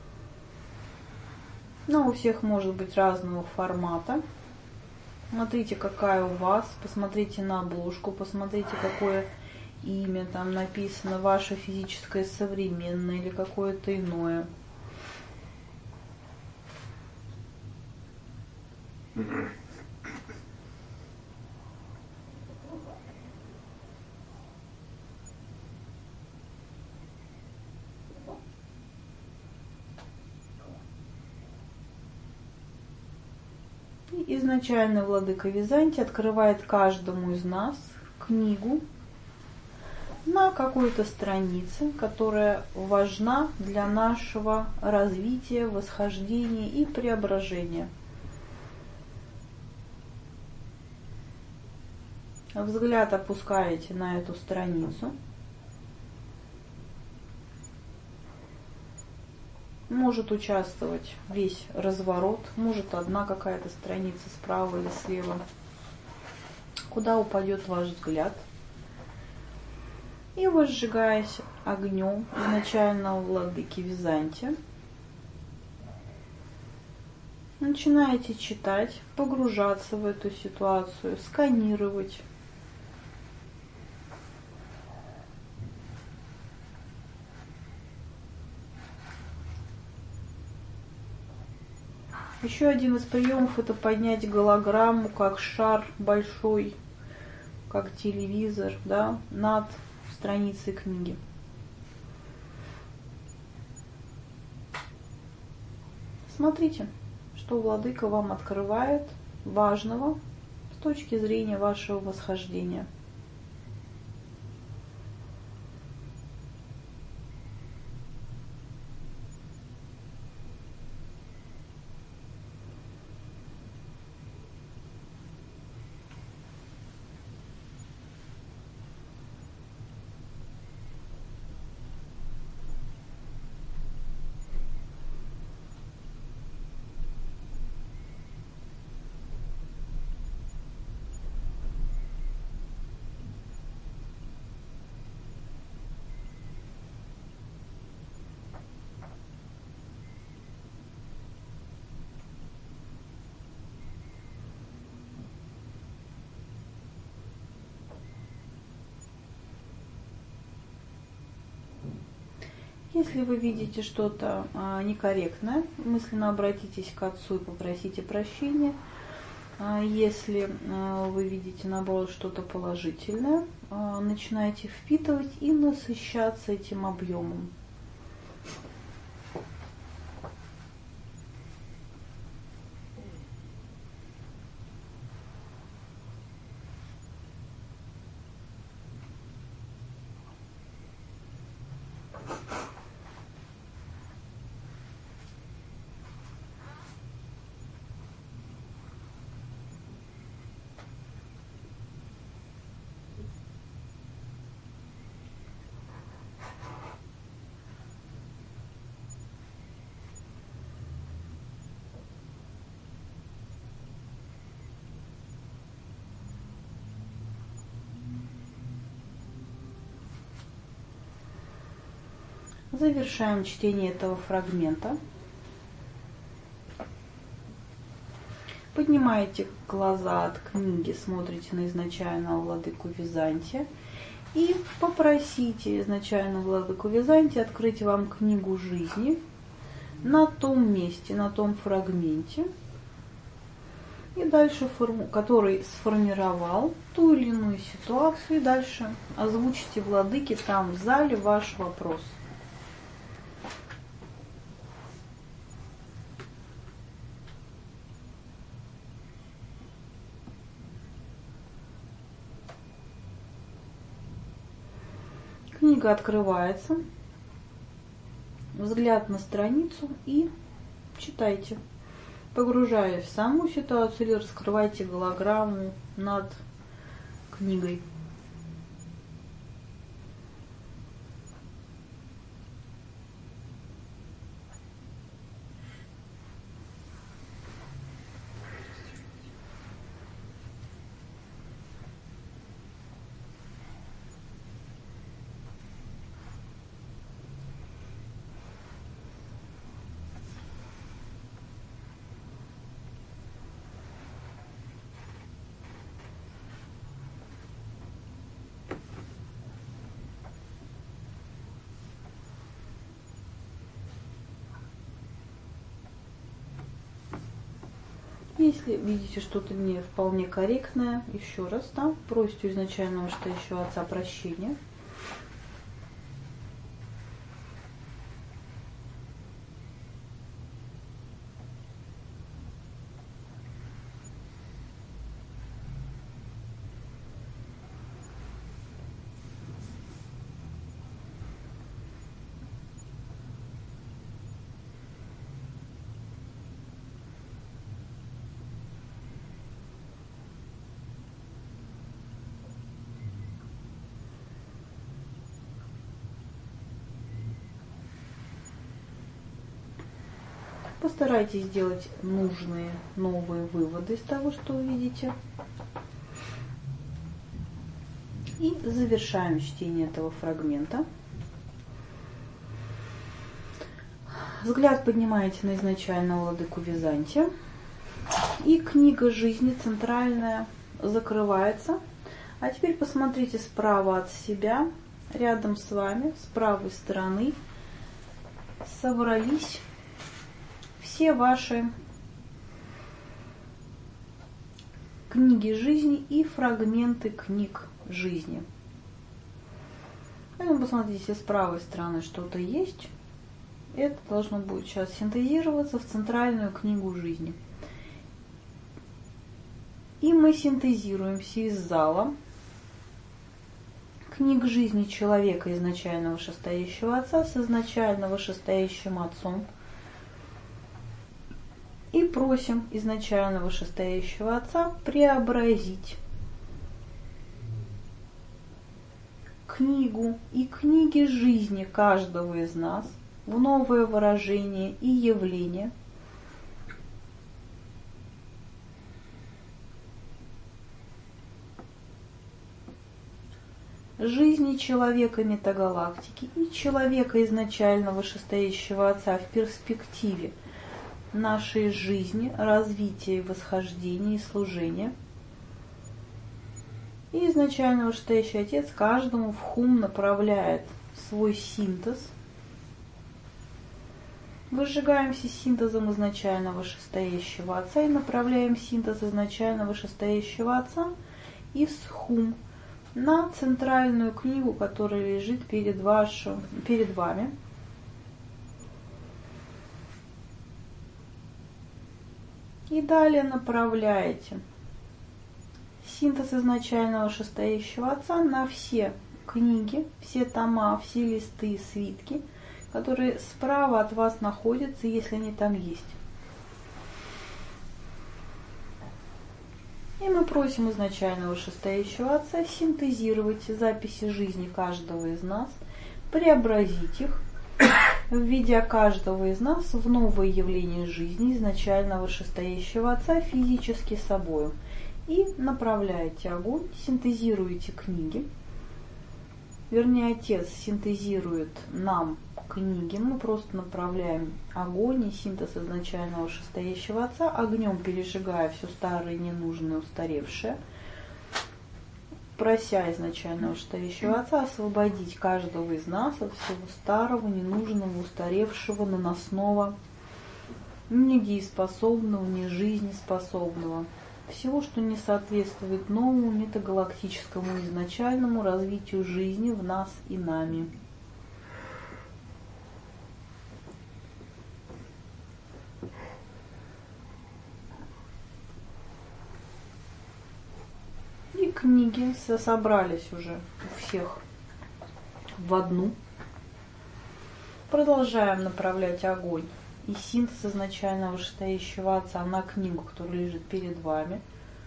Но у всех может быть разного формата. Смотрите, какая у вас, посмотрите на обложку, посмотрите, какое имя там написано, ваше физическое, современное или какое-то иное. И изначально владыка Византий открывает каждому из нас книгу на какой-то странице, которая важна для нашего развития, восхождения и преображения. Взгляд опускаете на эту страницу. Может участвовать весь разворот, может одна какая-то страница справа или слева. Куда упадет ваш взгляд? И возжигаясь огнем изначального владыки Византия, начинаете читать, погружаться в эту ситуацию, сканировать. Еще один из приемов — это поднять голограмму, как шар большой, как телевизор, да, над страницей книги. Смотрите, что владыка вам открывает важного с точки зрения вашего восхождения. Если вы видите что-то некорректное, мысленно обратитесь к Отцу и попросите прощения. Если вы видите, наоборот, что-то положительное, начинайте впитывать и насыщаться этим объемом. Завершаем чтение этого фрагмента. Поднимаете глаза от книги, смотрите на изначального владыку Византия и попросите изначального владыку Византия открыть вам книгу жизни на том месте, на том фрагменте, и дальше, который сформировал ту или иную ситуацию, и дальше озвучите владыке там в зале ваш вопрос. Книга открывается, взгляд на страницу и читайте, погружаясь в саму ситуацию или раскрывайте голограмму над книгой. Если видите что-то не вполне корректное, еще раз там просите у изначального вышестоящего Отца прощения. Постарайтесь сделать нужные новые выводы из того, что вы видите. И завершаем чтение этого фрагмента. Взгляд поднимаете на изначального владыку Византия. И книга жизни центральная закрывается. А теперь посмотрите справа от себя, рядом с вами, с правой стороны, собрались все ваши книги жизни и фрагменты книг жизни. Поэтому посмотрите, если с правой стороны что-то есть, это должно будет сейчас синтезироваться в центральную книгу жизни. И мы синтезируемся из зала книг жизни человека изначально вышестоящего Отца с изначально вышестоящим Отцом. И просим изначально вышестоящего Отца преобразить книгу и книги жизни каждого из нас в новое выражение и явление, жизни человека метагалактики и человека изначально вышестоящего Отца в перспективе нашей жизни, развития, восхождения и служения. И изначально вышестоящий Отец каждому в хум направляет свой синтез Выжигаем все синтезом изначально вышестоящего Отца и направляем синтез изначально вышестоящего Отца из хум на центральную книгу, которая лежит перед вами. И далее направляете синтез изначального вышестоящего Отца на все книги, все тома, все листы и свитки, которые справа от вас находятся, если они там есть. И мы просим изначально вышестоящего Отца синтезировать записи жизни каждого из нас, преобразить их, введя каждого из нас в новое явление жизни изначально вышестоящего Отца физически собою. И направляете огонь, синтезируете книги. Вернее, Отец синтезирует нам книги. Мы просто направляем огонь и синтез изначального вышестоящего Отца, огнем пережигая все старое, ненужное, устаревшее, прося изначального вышестоящего Отца освободить каждого из нас от всего старого, ненужного, устаревшего, наносного, недееспособного, не жизнеспособного. Всего, что не соответствует новому метагалактическому изначальному развитию жизни в нас и нами. И книги собрались уже у всех в одну. Продолжаем направлять огонь и синтез изначального вышестоящего Отца на книгу, которая лежит перед вами.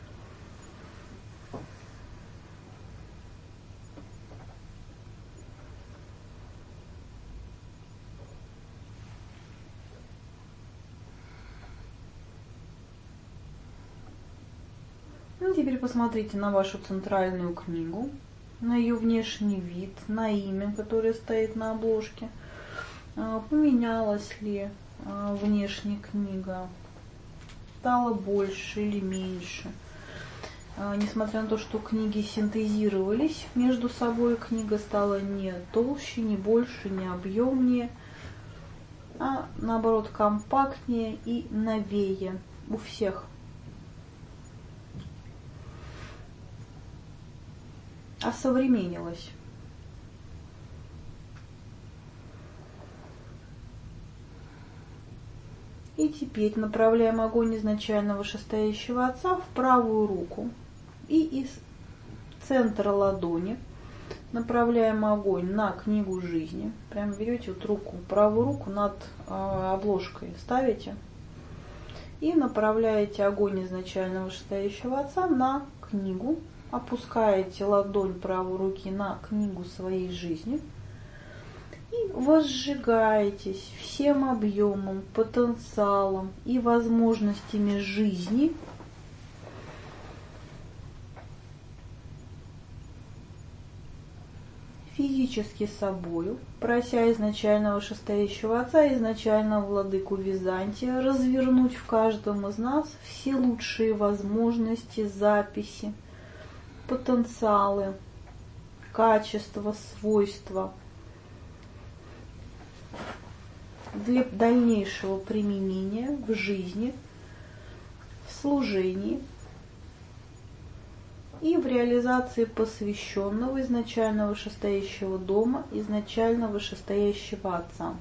Ну, теперь посмотрите на вашу центральную книгу, на ее внешний вид, на имя, которое стоит на обложке. Поменялась ли внешняя книга, стала больше или меньше. Несмотря на то, что книги синтезировались между собой, книга стала не толще, не больше, не объемнее, а наоборот компактнее и новее у всех. Осовременилась. И теперь направляем огонь изначально вышестоящего Отца в правую руку. И из центра ладони направляем огонь на книгу жизни. Прям берете вот руку, правую руку над обложкой ставите. И направляете огонь изначально вышестоящего Отца на книгу. Опускаете ладонь правой руки на книгу своей жизни. И возжигаетесь всем объемом, потенциалом и возможностями жизни физически собою, прося изначального вышестоящего Отца, изначального владыку Византия, развернуть в каждом из нас все лучшие возможности, записи, потенциалы, качества, свойства для дальнейшего применения в жизни, в служении и в реализации посвященного изначально вышестоящего дома, изначально вышестоящего Отца.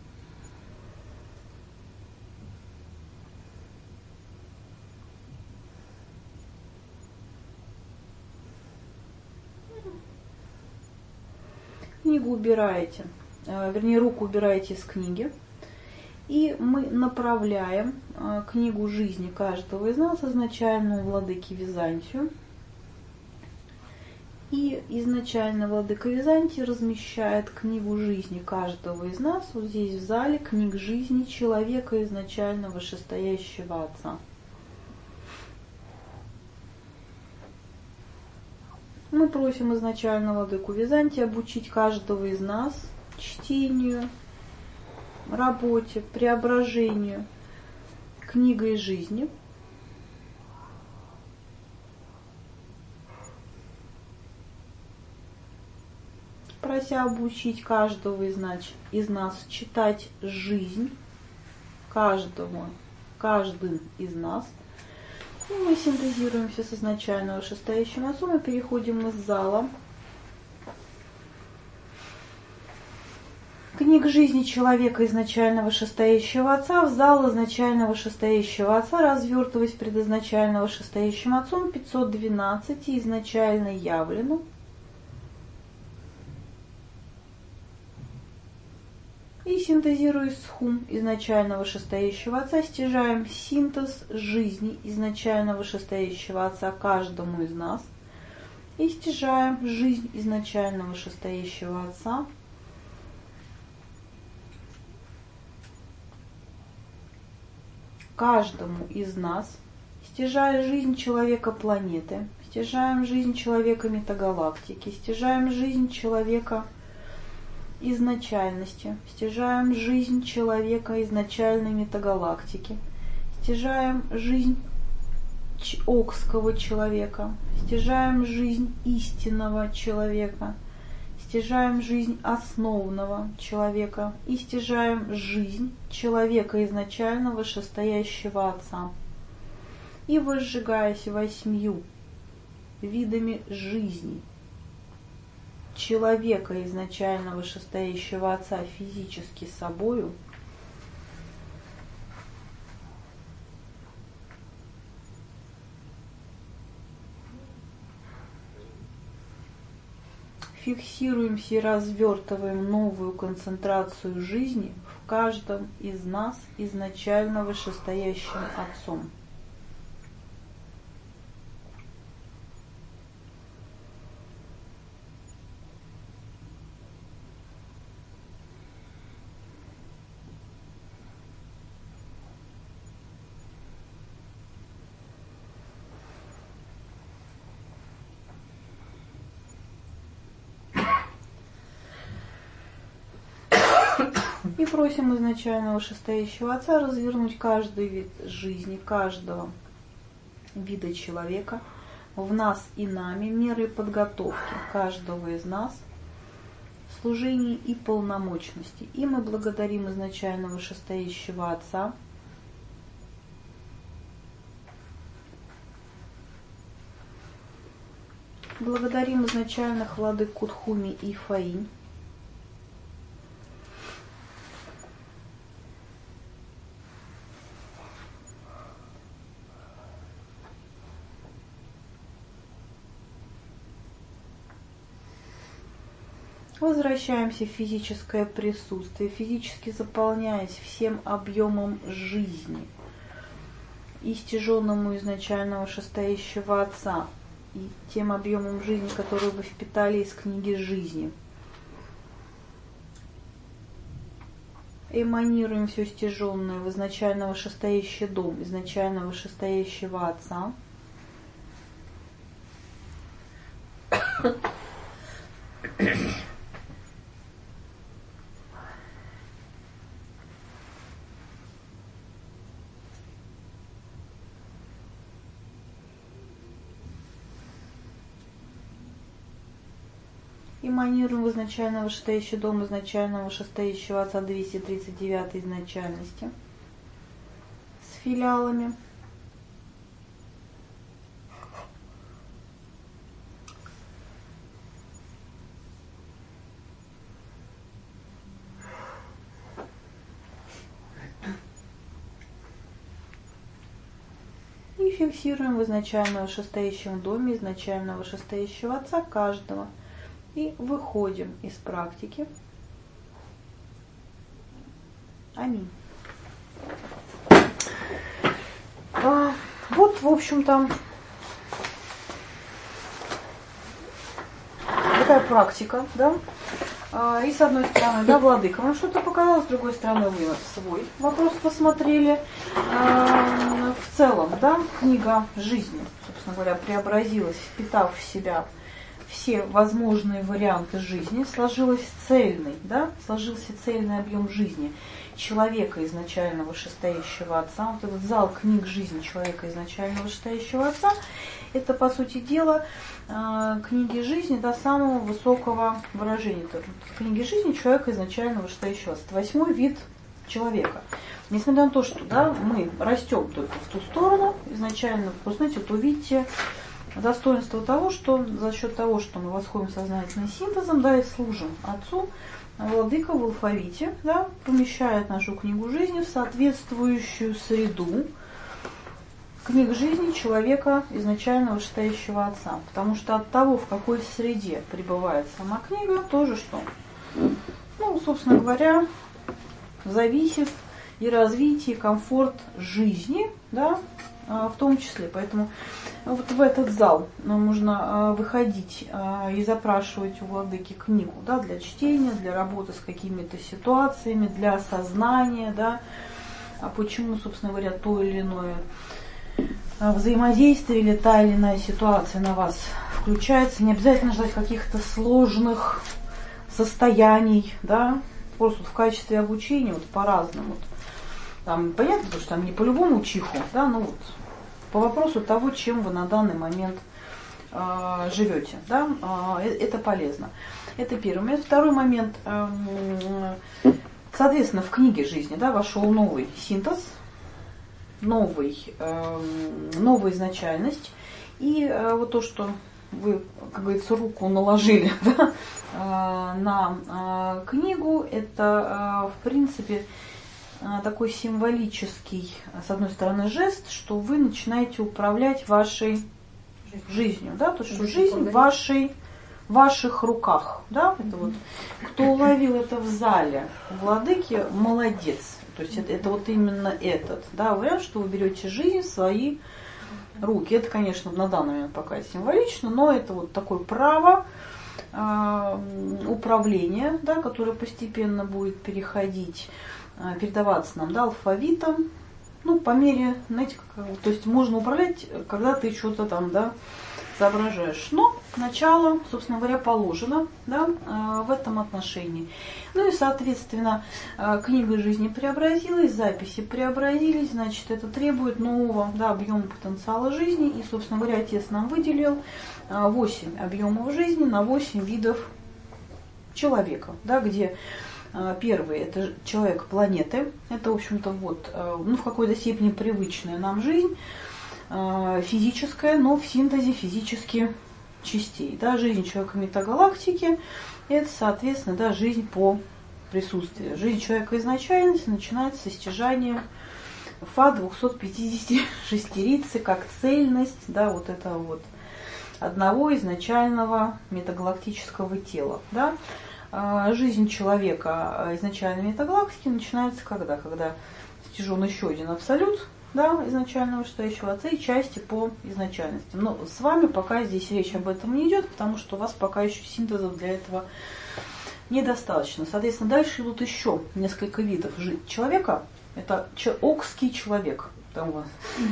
Книгу убираете, вернее, руку убираете из книги, и мы направляем книгу жизни каждого из нас изначально у владыки Византию. И изначально владыка Византий размещает книгу жизни каждого из нас вот здесь в зале книг жизни человека изначально вышестоящего Отца. Мы просим изначально владыку Византия обучить каждого из нас чтению, работе, преображению книгой жизни. Прося обучить каждого из нас читать жизнь каждым из нас. И мы синтезируемся с изначального вышестоящим отцом и переходим из зала книг жизни человека изначального вышестоящего отца в зал изначального вышестоящего отца, развертываясь пред изначально вышестоящим отцом 512 изначально явленным. И синтезируя схум изначального вышестоящего отца, стяжаем синтез жизни изначального вышестоящего отца каждому из нас. И стяжаем жизнь изначального вышестоящего отца каждому из нас, стяжая жизнь человека планеты, стяжаем жизнь человека метагалактики, стяжаем жизнь человека изначальности, стяжаем жизнь человека изначальной метагалактики, стяжаем жизнь окского человека, стяжаем жизнь истинного человека, стяжаем жизнь основного человека и стяжаем жизнь человека изначально вышестоящего отца. И возжигаясь 8 видами жизни человека изначально вышестоящего отца физически собою, фиксируемся и развертываем новую концентрацию жизни в каждом из нас изначально вышестоящим отцом. И просим изначального вышестоящего отца развернуть каждый вид жизни, каждого вида человека в нас и нами, мерой подготовки каждого из нас, служении и полномочности. И мы благодарим изначального вышестоящего отца, благодарим изначальных владык Кутхуми и Фаинь, возвращаемся в физическое присутствие, физически заполняясь всем объемом жизни, истяженному изначального вышестоящего отца, и тем объемом жизни, который вы впитали из книги жизни. Эманируем все стяженное в изначально вышестоящий дом, изначально вышестоящего отца. Эманируем в изначально вышестоящий дом изначально вышестоящего отца 239 изначальности с филиалами. И фиксируем в изначально вышестоящем доме изначально вышестоящего отца каждого. И выходим из практики. Аминь. Вот, в общем-то, такая практика, да. И с одной стороны, да, владыка вам что-то показал, с другой стороны, вы свой вопрос посмотрели. В целом, да, книга жизни, собственно говоря, преобразилась, впитав в себя все возможные варианты жизни, сложился цельный объем жизни человека изначально вышестоящего отца. Вот этот зал книг жизни человека изначально вышестоящего отца, это, по сути дела, книги жизни до самого высокого выражения. Книги жизни человека изначально вышестоящего отца. 8 вид человека. Несмотря на то, что да, мы растем только в ту сторону изначально, вы знаете, вот увидите достоинство того, что за счет того, что мы восходим сознательным синтезом, да, и служим Отцу, Владыка в алфавите, да, помещает нашу книгу жизни в соответствующую среду книг жизни человека, изначально вышестоящего Отца. Потому что от того, в какой среде пребывает сама книга, тоже что? Ну, собственно говоря, зависит и развитие, и комфорт жизни, да, в том числе. Поэтому вот в этот зал можно выходить и запрашивать у владыки книгу, да, для чтения, для работы с какими-то ситуациями, для осознания, да, почему, собственно говоря, то или иное взаимодействие или та или иная ситуация на вас включается. Не обязательно ждать каких-то сложных состояний, да, просто в качестве обучения вот по-разному. Там понятно, что там не по любому чиху, да, но вот по вопросу того, чем вы на данный момент живете, да, это полезно. Это первый момент. Второй момент, соответственно, в книге жизни, да, вошел новый синтез, новая изначальность, и вот то, что вы, как говорится, руку наложили, да, на книгу, это в принципе такой символический, с одной стороны, жест, что вы начинаете управлять вашей жизнью, да, то, что жизнь в ваших руках, да, это вот, кто уловил это в зале владыки, молодец, то есть это вот именно этот, да, вариант, что вы берете жизнь в свои руки. Это, конечно, на данный момент пока символично, но это вот такое право управления, да, которое постепенно будет передаваться нам, да, алфавитом, ну, по мере, знаете, то есть можно управлять, когда ты что-то там, да, соображаешь. Но начало, собственно говоря, положено, да, в этом отношении. Ну и, соответственно, книга жизни преобразилась, записи преобразились, значит, это требует нового, да, объема потенциала жизни. И, собственно говоря, Отец нам выделил 8 объемов жизни на 8 видов человека, да, где первый – это человек планеты, это, в общем-то, вот, ну, в какой-то степени привычная нам жизнь, физическая, но в синтезе физически частей. Да, жизнь человека метагалактики – это, соответственно, да, жизнь по присутствию. Жизнь человека изначальности начинается с стяжания Фа 256-рицы как цельность, да, вот этого вот одного изначального метагалактического тела. Да. Жизнь человека изначальной метагалактики начинается когда? Когда стяжен еще один абсолют, да, изначального вышестоящего Отца и части по изначальности. Но с вами пока здесь речь об этом не идет, потому что у вас пока еще синтезов для этого недостаточно. Соответственно, дальше идут еще несколько видов человека. Это окский человек. Там у вас.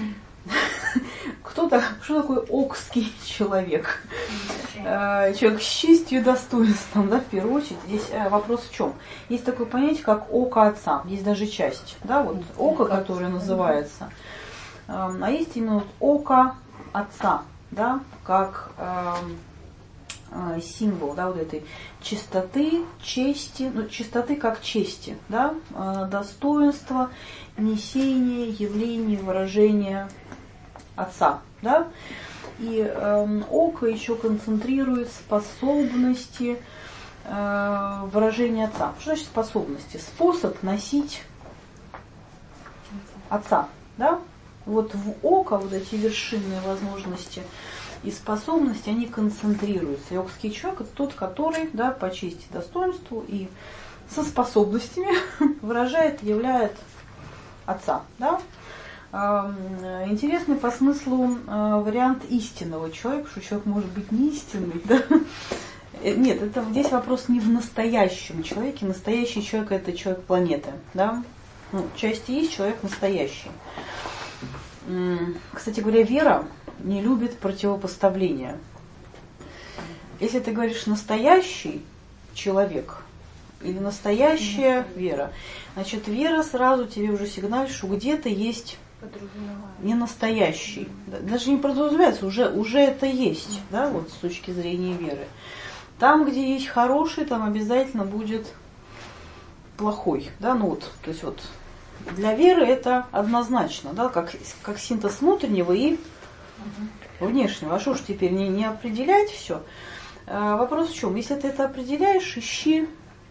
Что такой окский человек? Человек с честью и достоинством, да, в первую очередь. Здесь вопрос в чем? Есть такое понятие, как око Отца. Есть даже часть, да, вот око, которое называется. А есть именно вот око Отца, да, как символ, да, вот этой чистоты, чести, ну, чистоты как чести, да, достоинства, несения, явления, выражения Отца, да, и око еще концентрирует способности выражения Отца. Что значит способности? Способ носить Отца, да, вот в око вот эти вершинные возможности и способности, они концентрируются. И окский человек – это тот, который, да, по чести, достоинству и со способностями выражает, являет Отца, да. Интересный по смыслу вариант истинного человека, что человек может быть не истинный, да? Нет, это здесь вопрос не в настоящем человеке. Настоящий человек – это человек планеты, да? Ну, части есть человек настоящий. Кстати говоря, вера не любит противопоставления. Если ты говоришь настоящий человек или настоящая вера, значит, вера сразу тебе уже сигналит, что где-то есть не настоящий. Даже не подразумевается, уже это есть, да, вот с точки зрения веры. Там, где есть хороший, там обязательно будет плохой, да, ну вот, то есть вот для веры это однозначно, да, как синтез внутреннего и внешнего. А что ж теперь не определять все? Вопрос в чем? Если ты это определяешь, ищи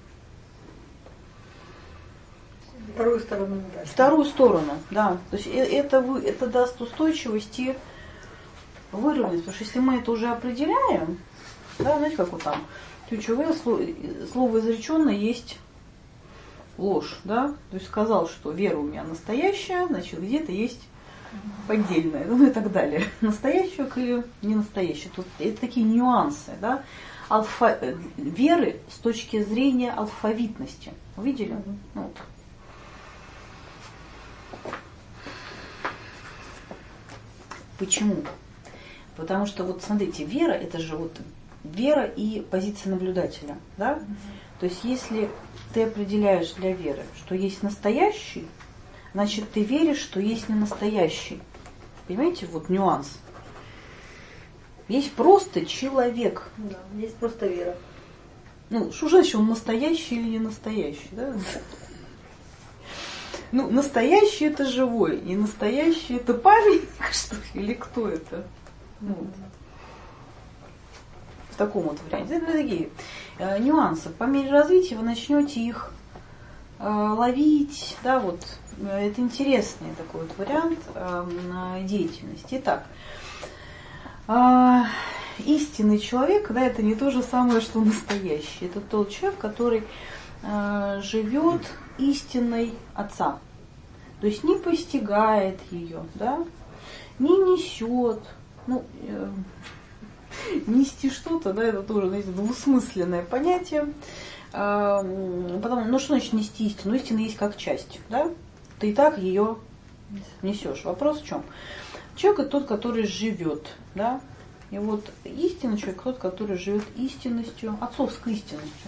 Вторую сторону. Да. Вторую сторону, да. То есть это даст устойчивость и выровнять. Потому что если мы это уже определяем, да, знаете, как вот там, ключевое слово изреченное есть ложь, да. То есть сказал, что вера у меня настоящая, значит, где-то есть поддельная, ну и так далее. Настоящая или не настоящая. Тут это такие нюансы, да. Веры с точки зрения алфавитности. Увидели? Ну, вот. Почему? Потому что вот смотрите, вера это же вот вера и позиция наблюдателя, да? То есть если ты определяешь для веры, что есть настоящий, значит ты веришь, что есть не настоящий. Понимаете, вот нюанс. Есть просто человек. Да, есть просто вера. Ну, что значит он настоящий или не настоящий, да? Ну, настоящий это живой, и настоящий это памятник, что ли, или кто это? Ну, в таком вот варианте. Это такие нюансы. По мере развития вы начнете их ловить, да, вот. Это интересный такой вот вариант деятельности. Итак, истинный человек, да, это не то же самое, что настоящий. Это тот человек, который живет истиной Отца. То есть не постигает ее, да, не несет. Ну, нести что-то, да, это тоже, знаете, двусмысленное понятие. Потом, ну что значит нести истину? Истина есть как часть, да? Ты и так ее несешь. Вопрос в чем? Человек это тот, который живет, да? И вот истинный человек тот, который живет истинностью, отцовской истинностью.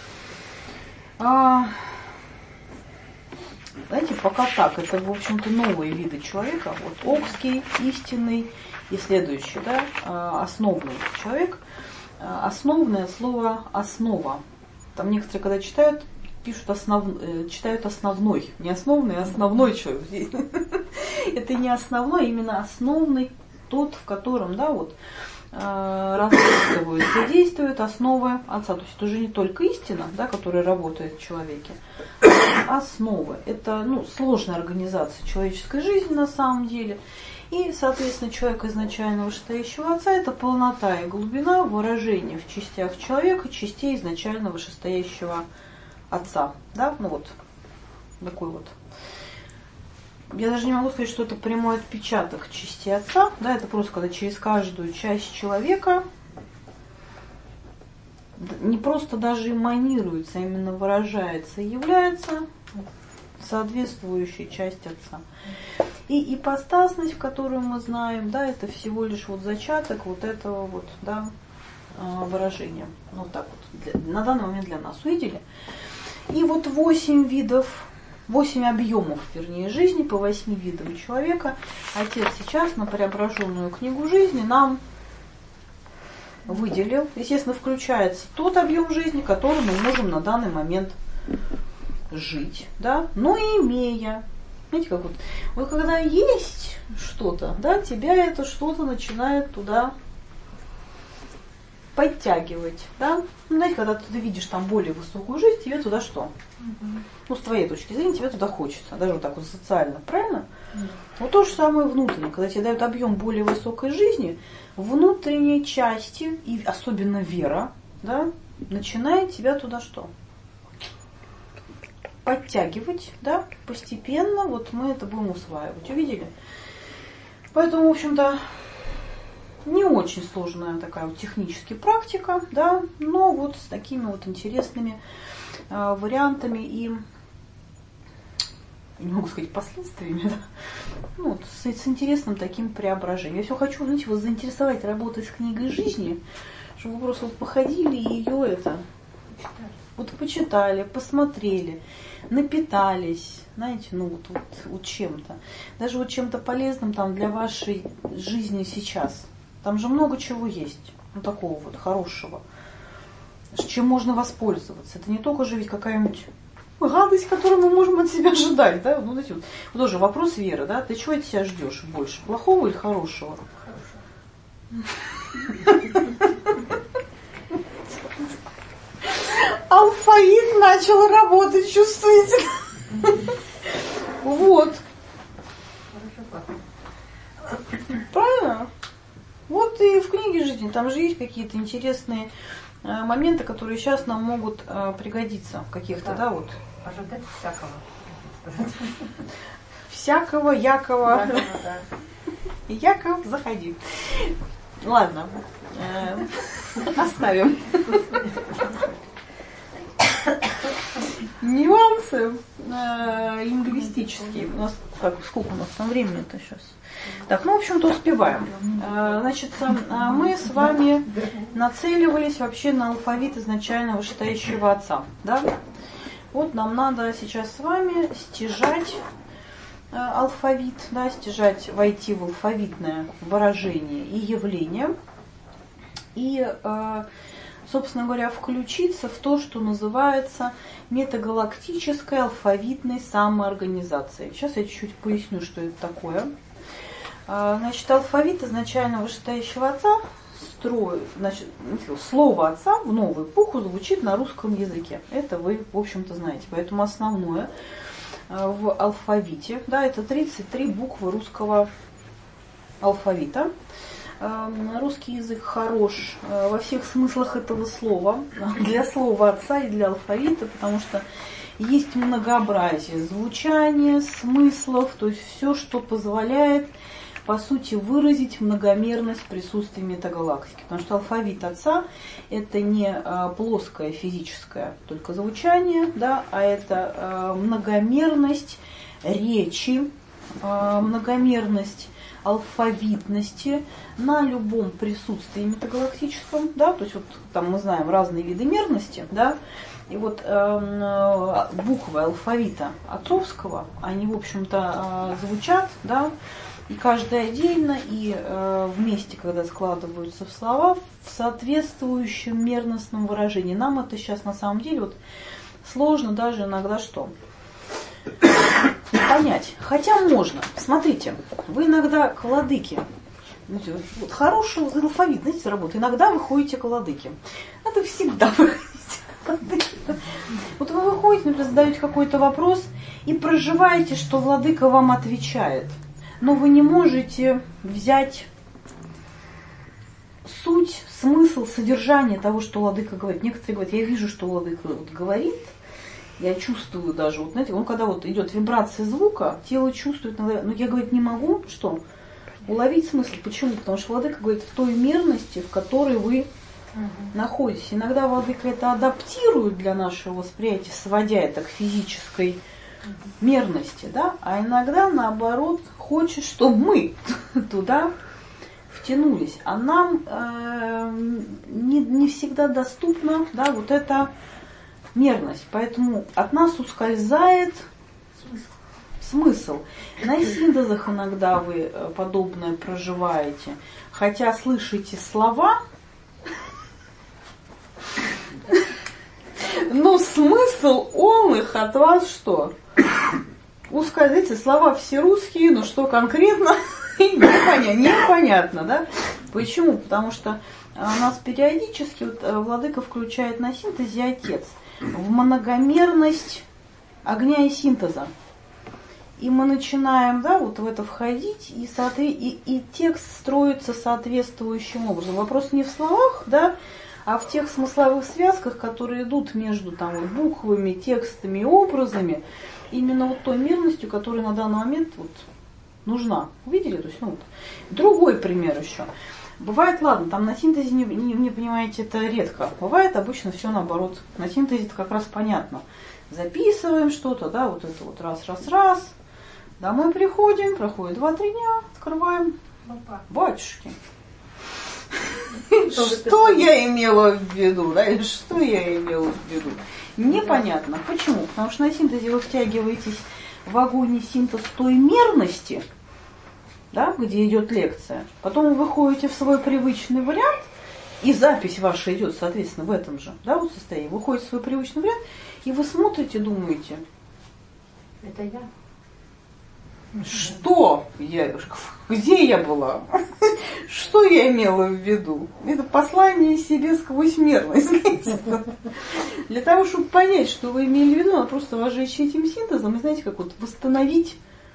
Знаете, пока так, это, в общем-то, новые виды человека. Вот Окский, истинный и следующий, да, основный человек. Основное слово «основа». Там некоторые, когда читают, пишут читают основной. Не основный, а основной человек. Это не основной, а именно основный, тот, в котором, да, вот, рассказываются и действуют основы Отца. То есть это уже не только истина, да, которая работает в человеке, а основы. Это, ну, сложная организация человеческой жизни на самом деле. И, соответственно, человек изначально вышестоящего Отца – это полнота и глубина выражения в частях человека, частей изначально вышестоящего Отца. Да? Ну вот, такой вот. Я даже не могу сказать, что это прямой отпечаток части Отца. Да, это просто когда через каждую часть человека не просто даже эманируется, а именно выражается и является соответствующая часть Отца. И ипостасность, которую мы знаем, да, это всего лишь вот зачаток вот этого вот, да, выражения. Ну, вот так вот, на данный момент для нас. Увидели? И вот 8 объемов, вернее, жизни по 8 видам человека Отец сейчас на преображенную книгу жизни нам выделил. Естественно, включается тот объем жизни, который мы можем на данный момент жить, да, но имея. Знаете, как вот когда есть что-то, да, тебя это что-то начинает туда подтягивать, да. Ну, знаете, когда ты видишь там более высокую жизнь, тебе туда что? Ну, с твоей точки зрения, тебе туда хочется, даже вот так вот социально, правильно? Вот то же самое внутреннее, когда тебе дают объем более высокой жизни, внутренней части, и особенно вера, да, начинает тебя туда что? Подтягивать, да, постепенно, вот мы это будем усваивать, увидели? Поэтому, в общем-то, не очень сложная такая вот техническая практика, да, но вот с такими вот интересными вариантами и, не могу сказать, последствиями, да, ну, вот, с интересным таким преображением. Я все хочу, знаете, вас заинтересовать работой с книгой жизни, чтобы вы просто вот походили и ее это, вот почитали, посмотрели, напитались, знаете, ну вот чем-то. Даже вот чем-то полезным там для вашей жизни сейчас. Там же много чего есть, ну такого вот хорошего, с чем можно воспользоваться. Это не только же ведь какая-нибудь гадость, которую мы можем от себя ожидать, да? Ну, знаете, вот тоже вопрос веры, да? Ты чего от себя ждешь больше, плохого или хорошего? Алфавит начал работать, чувствуете? Вот. Правильно? Вот и в книге жизни, там же есть какие-то интересные моменты, которые сейчас нам могут пригодиться каких-то, да, вот. Ожидать всякого. Всякого, Якова. Да. Яков, заходи. Ладно, оставим. Нюансы лингвистические. У нас сколько у нас там времени-то сейчас? Так, ну, в общем-то, успеваем. Значит, мы с вами нацеливались вообще на алфавит изначально вышестоящего отца. Да? Вот нам надо сейчас с вами стяжать алфавит, да, стяжать, войти в алфавитное выражение и явление. И, собственно говоря, включиться в то, что называется метагалактической алфавитной самоорганизацией. Сейчас я чуть-чуть поясню, что это такое. Значит, алфавит изначально вышестоящего отца строит, значит, слово отца в новую эпоху звучит на русском языке. Это вы, в общем-то, знаете. Поэтому основное в алфавите, да, это 33 буквы русского алфавита. Русский язык хорош во всех смыслах этого слова, для слова отца и для алфавита, потому что есть многообразие звучания, смыслов, то есть все, что позволяет, по сути, выразить многомерность присутствия метагалактики. Потому что алфавит отца – это не плоское физическое только звучание, да, а это многомерность речи, многомерность алфавитности на любом присутствии метагалактическом, да, то есть вот там мы знаем разные виды мерности, да, и вот буквы алфавита отцовского, они, в общем-то, звучат, да, и каждая отдельно, и вместе, когда складываются в слова, в соответствующем мерностном выражении. Нам это сейчас на самом деле вот сложно даже иногда что? Понять. Хотя можно. Смотрите, вы иногда к ладыке, вот хороший алфавит, знаете, работает. Иногда вы ходите к ладыке. Это всегда выходите к ладыке. Вот вы выходите, например, задаете какой-то вопрос и проживаете, что владыка вам отвечает. Но вы не можете взять суть, смысл, содержание того, что владыка говорит. Некоторые говорят, я вижу, что владыка вот говорит, я чувствую даже, вот знаете, он когда вот идет вибрация звука, тело чувствует, но я, говорит, не могу, что, уловить смысл. Почему? Потому что владыка говорит в той мерности, в которой вы находитесь. Иногда владыка это адаптирует для нашего восприятия, сводя это к физической мерности, да, а иногда, наоборот, хочет, чтобы мы туда втянулись. А нам не всегда доступна, да, вот эта мерность. Поэтому от нас ускользает смысл. На синтезах иногда вы подобное проживаете, хотя слышите слова, но смысл он их от вас что? Ускользайте, слова все русские, но что конкретно, непонятно, да? Почему? Потому что у нас периодически вот, владыка включает на синтезе отец в многомерность огня и синтеза. И мы начинаем, да, вот в это входить, и текст строится соответствующим образом. Вопрос не в словах, да, а в тех смысловых связках, которые идут между там, вот, буквами, текстами и образами, именно вот той мерностью, которая на данный момент вот, нужна. Увидели? То есть, ну, вот. Другой пример еще. Бывает, ладно, там на синтезе, не понимаете, это редко. Бывает обычно все наоборот. На синтезе это как раз понятно. Записываем что-то, да, вот это вот раз. Домой приходим, проходит 2-3 дня, открываем. Батюшки. Что я имела в виду, да, или что я имела в виду? Непонятно. Почему? Потому что на синтезе вы втягиваетесь в огонь и синтез той мерности, да, где идет лекция. Потом вы выходите в свой привычный вариант, и запись ваша идет, соответственно, в этом же, да, вот состоянии. Вы выходите в свой привычный вариант, И вы смотрите, думаете, Это я. что я, где я была, что я имела в виду. Это послание себе сквозь мерность. Для того, чтобы понять, что вы имели в виду, надо просто возжечь этим синтезом и, знаете, как вот восстановить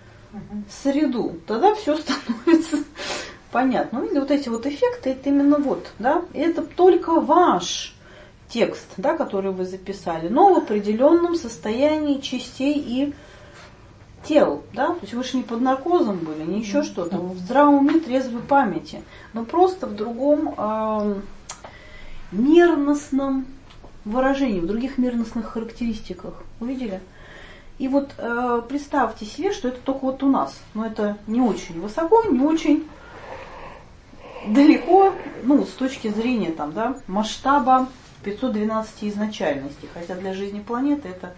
среду. Тогда все становится понятно. Видите, вот эти вот эффекты, это именно вот, да, это только ваш текст, да, который вы записали, но в определенном состоянии частей и тел, да, то есть вы же не под наркозом были, не еще что-то, в здравом уме, трезвой памяти, но просто в другом мерностном выражении, в других мерностных характеристиках. Увидели? И вот представьте себе, что это только вот у нас, но это не очень высоко, не очень далеко, ну, с точки зрения там, да, масштаба 512 изначальностей, хотя для жизни планеты это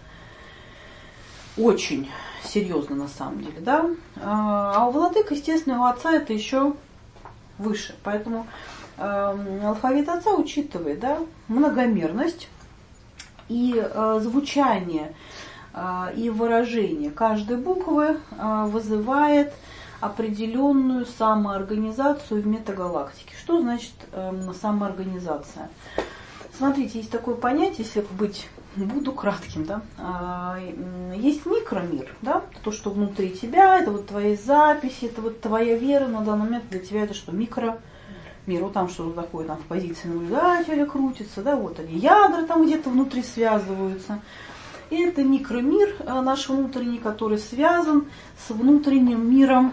очень серьезно на самом деле, да. А у владык, естественно, у отца это еще выше. Поэтому алфавит отца учитывает, да, многомерность и звучание и выражение каждой буквы вызывает определенную самоорганизацию в метагалактике. Что значит самоорганизация? Смотрите, есть такое понятие, если быть, буду кратким, да, есть микромир, да, то, что внутри тебя, это вот твои записи, это вот твоя вера на данный момент, для тебя это что, микромир, вот там что-то такое, там в позиции наблюдателя крутится, да, вот они, ядра там где-то внутри связываются. И это микромир наш внутренний, который связан с внутренним миром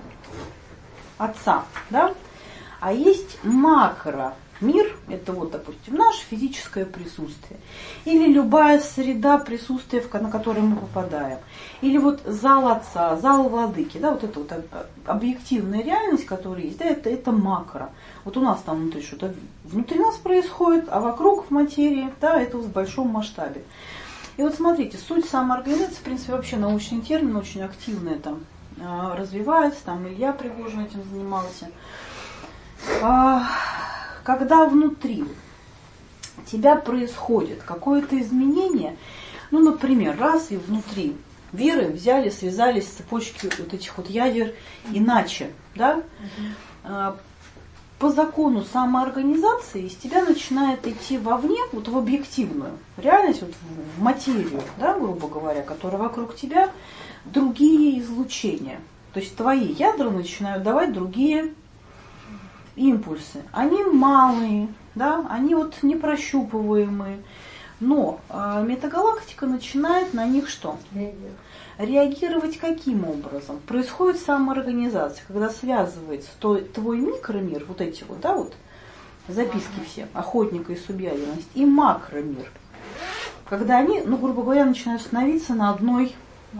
Отца, да. А есть макромир, это вот, допустим, наше физическое присутствие. Или любая среда присутствия, на которую мы попадаем. Или вот зал Отца, зал Владыки, да, вот это вот объективная реальность, которая есть, да, это макро. Вот у нас там внутри что-то внутри нас происходит, а вокруг в материи, да, это в большом масштабе. И вот смотрите, суть самоорганизации, в принципе, вообще научный термин, очень активный там развивается, там Илья Пригожин этим занимался. Когда внутри тебя происходит какое-то изменение, ну, например, раз и внутри веры взяли, связались цепочки вот этих вот ядер иначе, да, по закону самоорганизации из тебя начинает идти вовне, вот в объективную реальность, вот в материю, да, грубо говоря, которая вокруг тебя, другие излучения. То есть твои ядра начинают давать другие импульсы. Они малые, да, они вот непрощупываемые, но метагалактика начинает на них что? Реагировать каким образом? Происходит самоорганизация, когда связывается твой микромир, вот эти вот, да, вот записки все, охотника и субъядерность, и макромир, когда они, ну, грубо говоря, начинают становиться на одной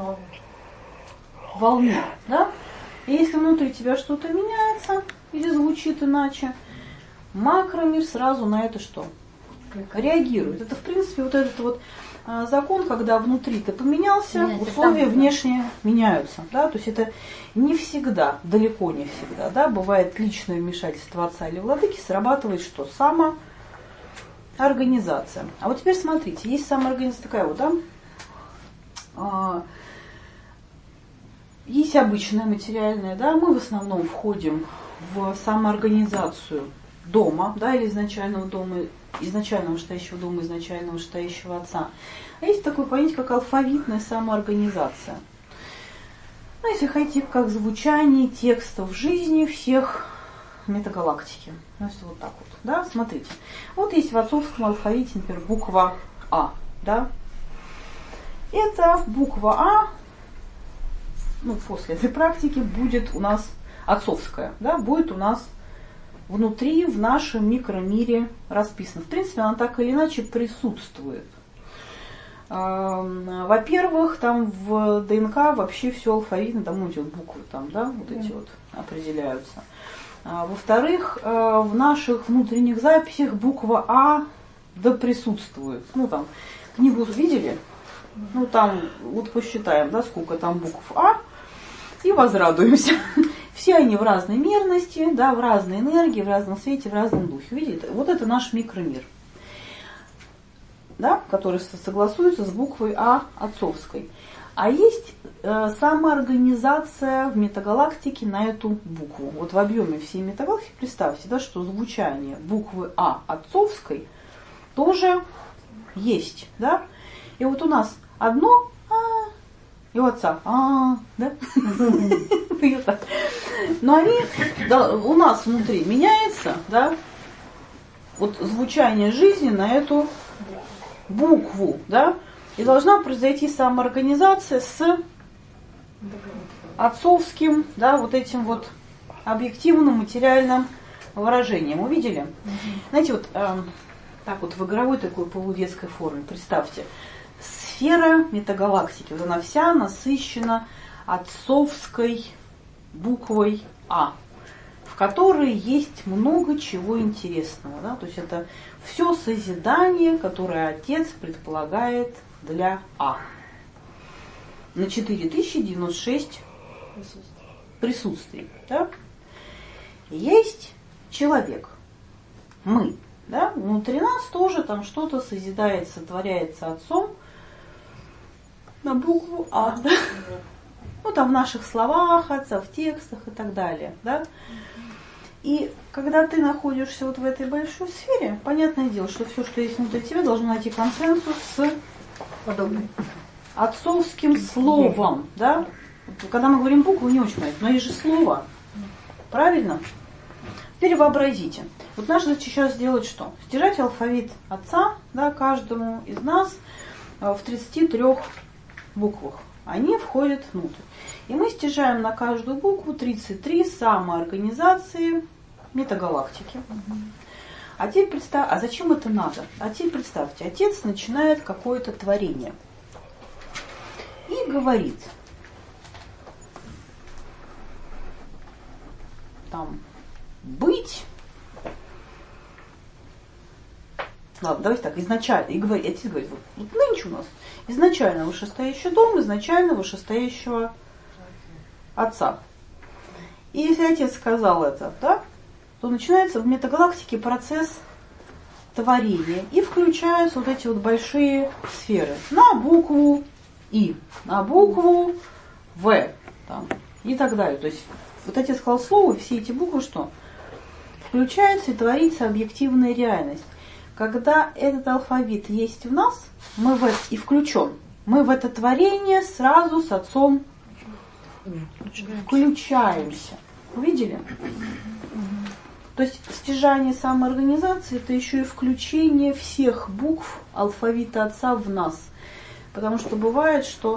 волне, да? И если внутри тебя что-то меняется или звучит иначе, макромир сразу на это что? Реагирует. Это, в принципе, вот этот вот закон, когда внутри ты поменялся, условия внешние меняются. Да? То есть это не всегда, далеко не всегда. Да? Бывает личное вмешательство отца или владыки, срабатывает что? Самоорганизация. А вот теперь смотрите, есть самоорганизация такая вот, да? Есть обычная материальная, да, мы в основном входим в самоорганизацию дома, да, или изначального дома, изначального вышестоящего дома, изначального вышестоящего отца. А есть такое понятие, как алфавитная самоорганизация. Ну, если хотите, как звучание текстов жизни всех метагалактики. Ну, если вот так вот, да, смотрите. Вот есть в отцовском алфавите, например, буква А, да. Это буква А, ну, после этой практики будет у нас отцовская, да, будет у нас внутри, в нашем микромире расписана. В принципе, она так или иначе присутствует. Во-первых, там в ДНК вообще все алфавитно, там вот буквы там, да, вот эти вот определяются. Во-вторых, в наших внутренних записях буква А да присутствует. Ну, там, книгу видели? Ну, там, вот посчитаем, да, сколько там букв А, и возрадуемся. Все они в разной мерности, да, в разной энергии, в разном свете, в разном духе. Видите? Вот это наш микромир. да, который согласуется с буквой А отцовской. А есть самоорганизация в метагалактике на эту букву. Вот в объеме всей метагалактики представьте, да, что звучание буквы А отцовской тоже есть. Да? И вот у нас одно А, и у отца да? Но они у нас внутри меняется, да, вот звучание жизни на эту букву, да, и должна произойти самоорганизация с отцовским, да, вот этим вот объективным материальным выражением. Увидели? Знаете, вот так вот в игровой такой полудетской форме, представьте, сфера метагалактики, вот она вся насыщена отцовской буквой А, в которой есть много чего интересного. Да? То есть это все созидание, которое Отец предполагает для А. На 4096 присутствий. Да? Есть человек. Мы. Да? Внутри нас тоже там что-то созидается, сотворяется Отцом на букву А. Да? Ну, там в наших словах Отца, в текстах и так далее. Да? И когда ты находишься вот в этой большой сфере, понятное дело, что все, что есть внутри тебя, должно найти консенсус с отцовским словом. Да? Когда мы говорим букву, не очень понятно, но есть же слово. Правильно? Теперь вообразите. Вот наша задача сейчас сделать что? Стяжать алфавит Отца, да, каждому из нас в 33 буквах. Они входят внутрь. И мы стяжаем на каждую букву 33 самоорганизации метагалактики. А теперь представь, а зачем это надо? А теперь представьте, Отец начинает какое-то творение. И говорит, там, быть. Ладно, давайте так, изначально. И говорит, Отец говорит, вот нынче у нас изначально вышестоящий дом, изначально вышестоящего Отца. И если Отец сказал это, да, то начинается в метагалактике процесс творения. И включаются вот эти вот большие сферы. На букву И, на букву В там, и так далее. То есть вот Отец сказал слово, и все эти буквы что? Включается и творится объективная реальность. Когда этот алфавит есть в нас, мы в это и включен, мы в это творение сразу с Отцом включаемся. Увидели? То есть стяжание самоорганизации — это еще и включение всех букв алфавита Отца в нас. Потому что бывает, что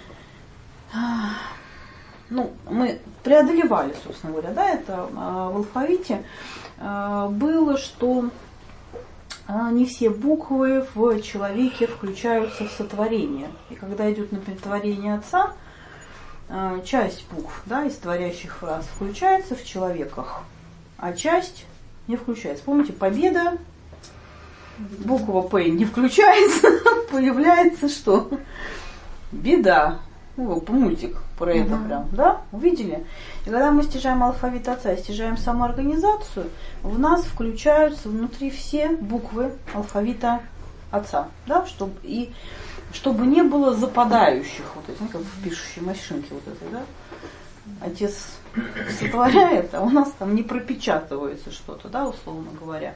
мы преодолевали, собственно говоря, да, это в алфавите было, что не все буквы в человеке включаются в сотворение. И когда идет, например, творение Отца, часть букв, да, из творящих фраз включается в человеках, а часть не включается. Помните, победа, буква П не включается, появляется что? Беда. Ну, мультик про это прям, да? Увидели? И когда мы стяжаем алфавит Отца и стяжаем самоорганизацию, в нас включаются внутри все буквы алфавита Отца, да? Чтобы не было западающих, вот этих, как в пишущей машинке вот этой, да? Отец сотворяет, а у нас там не пропечатывается что-то, да, условно говоря.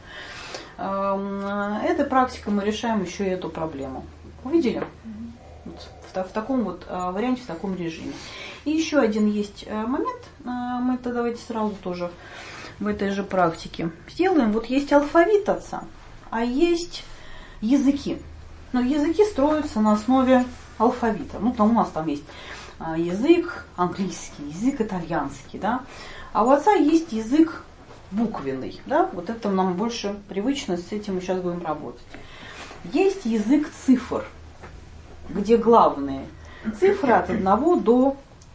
Этой практикой мы решаем еще и эту проблему. Увидели? Вот в таком вот варианте, в таком режиме. И еще один есть момент, мы это давайте сразу тоже в этой же практике сделаем. Вот есть алфавит Отца, а есть языки. Но языки строятся на основе алфавита. Ну, там у нас там есть язык английский, язык итальянский, да. А у Отца есть язык буквенный, да. Вот это нам больше привычно, с этим мы сейчас будем работать. Есть язык цифр, где главные цифры от 1 до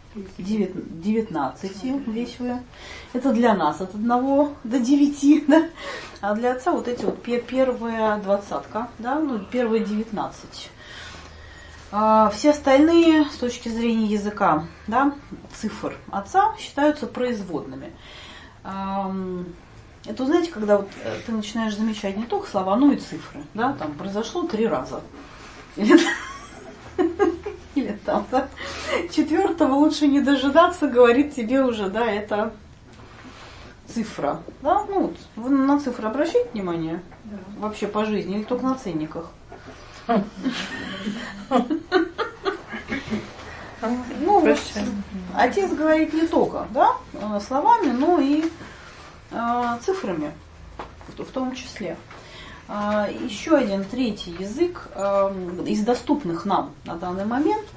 19 весь вы. Это для нас от 1 до 9, да? А для Отца вот эти вот первая двадцатка, да, ну, первые 19. Все остальные с точки зрения языка, да, цифр Отца считаются производными. Это, знаете, когда вот ты начинаешь замечать не только слова, но и цифры. Да? Там произошло 3 раза. Или там, да? 4-го лучше не дожидаться, говорит тебе уже, да, это цифра. Да? Ну, вот, вы на цифры обращаете внимание? Да. Вообще по жизни или только на ценниках? Ну, вот, отец говорит не только, да, словами, но и цифрами в том числе. Еще один третий язык из доступных нам на данный момент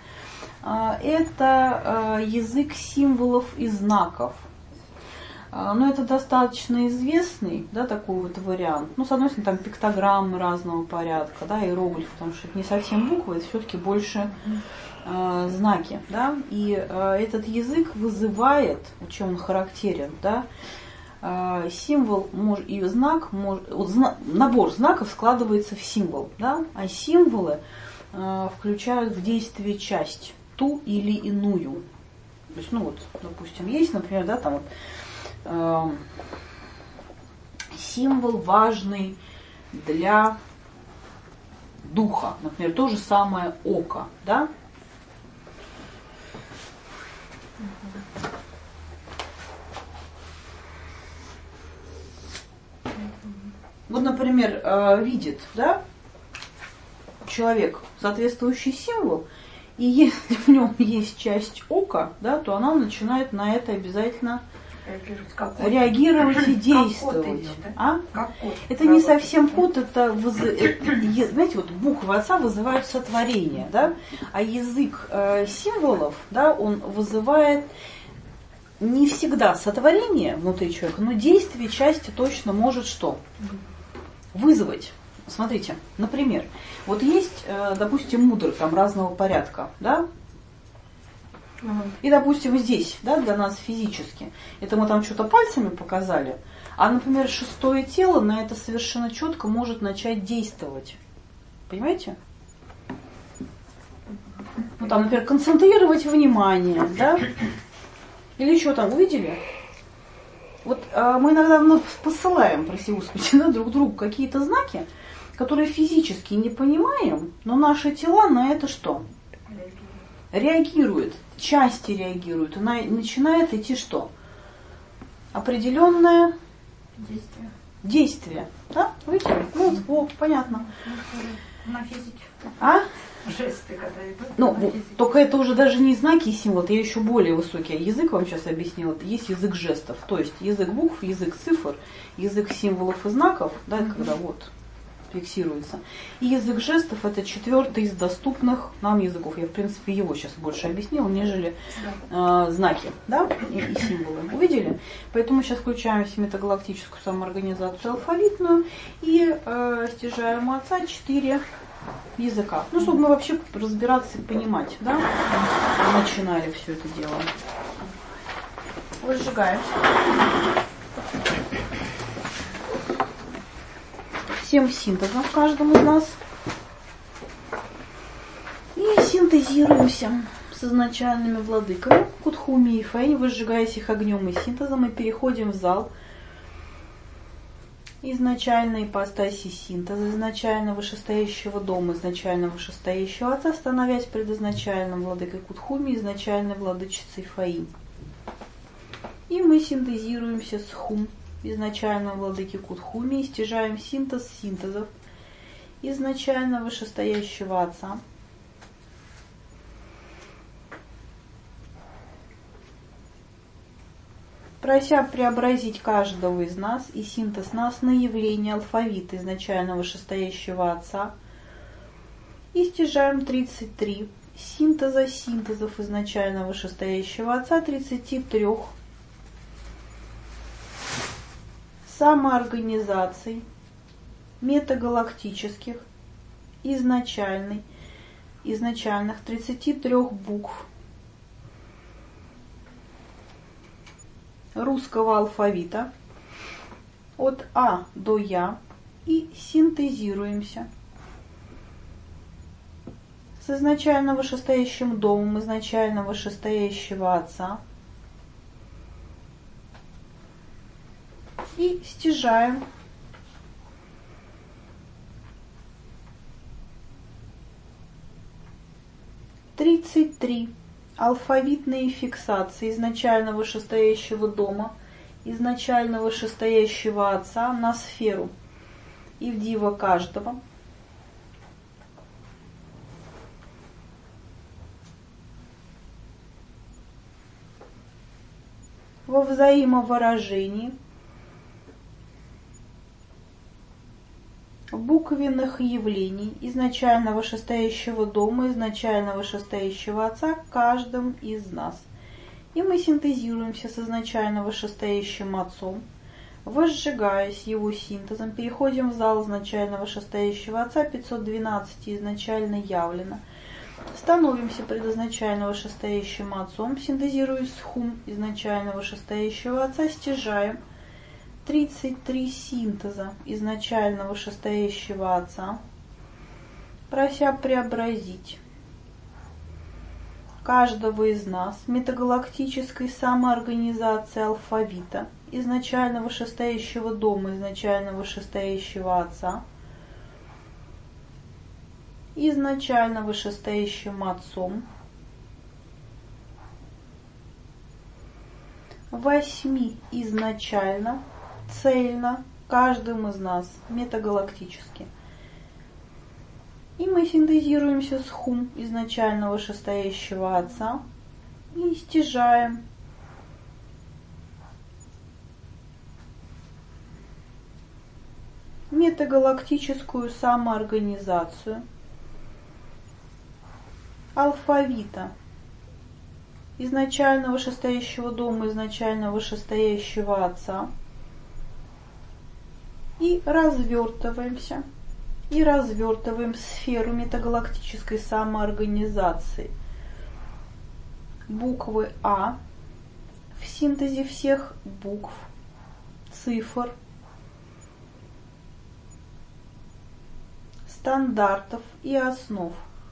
это язык символов и знаков. Но это достаточно известный, да, такой вот вариант. Ну, с одной стороны, там пиктограммы разного порядка, да, иероглифы, потому что это не совсем буквы, это все-таки больше знаки, да. И этот язык вызывает, чем он характерен, да, символ и знак, набор знаков складывается в символ, да, а символы включают в действие часть, ту или иную. То есть, ну вот, допустим, есть, например, да, там вот, символ важный для духа, например, то же самое око, да. Вот, например, видит, да, человек соответствующий символ, и если в нем есть часть ока, да, то она начинает на это обязательно реагировать и действовать. Идет, да? Это не совсем код, это знаете, вот буквы отца вызывают сотворение, да, а язык символов, да, он вызывает не всегда сотворение внутри человека, но действие части точно может что? Вызвать. Смотрите, например, вот есть, допустим, мудры там разного порядка, да? И, допустим, здесь, да, для нас физически, это мы там что-то пальцами показали, а, например, 6-е тело на это совершенно четко может начать действовать. Понимаете? Ну, там, например, концентрировать внимание, да? Или еще там, увидели? Вот мы иногда посылаем, прости господи, да, друг другу какие-то знаки, которые физически не понимаем, но наши тела на это что? Реагируют. Части реагируют. И начинает идти что? Определенное действие. Да? Видите? Ну, вот, понятно. На физике. А? Жесты, когда идут. Ну, только это уже даже не знаки и символы, это я еще более высокий язык вам сейчас объяснила. Это есть язык жестов, то есть язык букв, язык цифр, язык символов и знаков, да, это когда вот фиксируется. И язык жестов это 4-й из доступных нам языков. Я, в принципе, его сейчас больше объяснила, нежели знаки, да, и символы. Увидели? Поэтому сейчас включаем в метагалактическую самоорганизацию алфавитную и стяжаем у отца 4 языка. Ну, чтобы мы вообще разбираться и понимать, да, начинали все это дело. Выжигаем. 7 синтезов каждому из нас. И синтезируемся с изначальными владыками Кутхуми и Фэнь, выжигаясь их огнем и синтезом, и переходим в зал изначальной ипостаси синтеза, изначально вышестоящего дома, изначально вышестоящего отца, становясь предизначальным владыкой Кутхуми, изначальной владычицей Фаинь. И мы синтезируемся с Хум, изначально владыки Кутхуми, и стяжаем синтез синтезов изначально вышестоящего отца. Прося преобразить каждого из нас и синтез нас на явление алфавита изначально вышестоящего отца. И стяжаем 33 синтеза синтезов изначально вышестоящего отца, 33 самоорганизаций метагалактических изначальных 33 букв русского алфавита от А до Я и синтезируемся с изначально вышестоящим домом изначально вышестоящего отца И стяжаем тридцать три алфавитные фиксации изначально вышестоящего дома, изначально вышестоящего Отца на сферу и в диво каждого. Во взаимовыражении буквенных явлений изначально вышестоящего дома, изначально вышестоящего Отца каждым из нас. И мы синтезируемся с изначально вышестоящим Отцом, возжигаясь его синтезом, переходим в зал изначально вышестоящего Отца 512 изначально явлено. Становимся пред изначально вышестоящим Отцом, синтезируясь с хум изначально вышестоящего Отца, стяжаем 33 синтеза изначально вышестоящего Отца, прося преобразить каждого из нас метагалактической самоорганизации алфавита изначально вышестоящего дома, изначально вышестоящего Отца, изначально вышестоящим Отцом, 8 изначально, цельно, каждым из нас, метагалактически. И мы синтезируемся с хум изначально вышестоящего Отца и стяжаем метагалактическую самоорганизацию алфавита изначально вышестоящего дома, изначально вышестоящего Отца, и развертываемся, и развертываем сферу метагалактической самоорганизации буквы А в синтезе всех букв, цифр, стандартов и основ.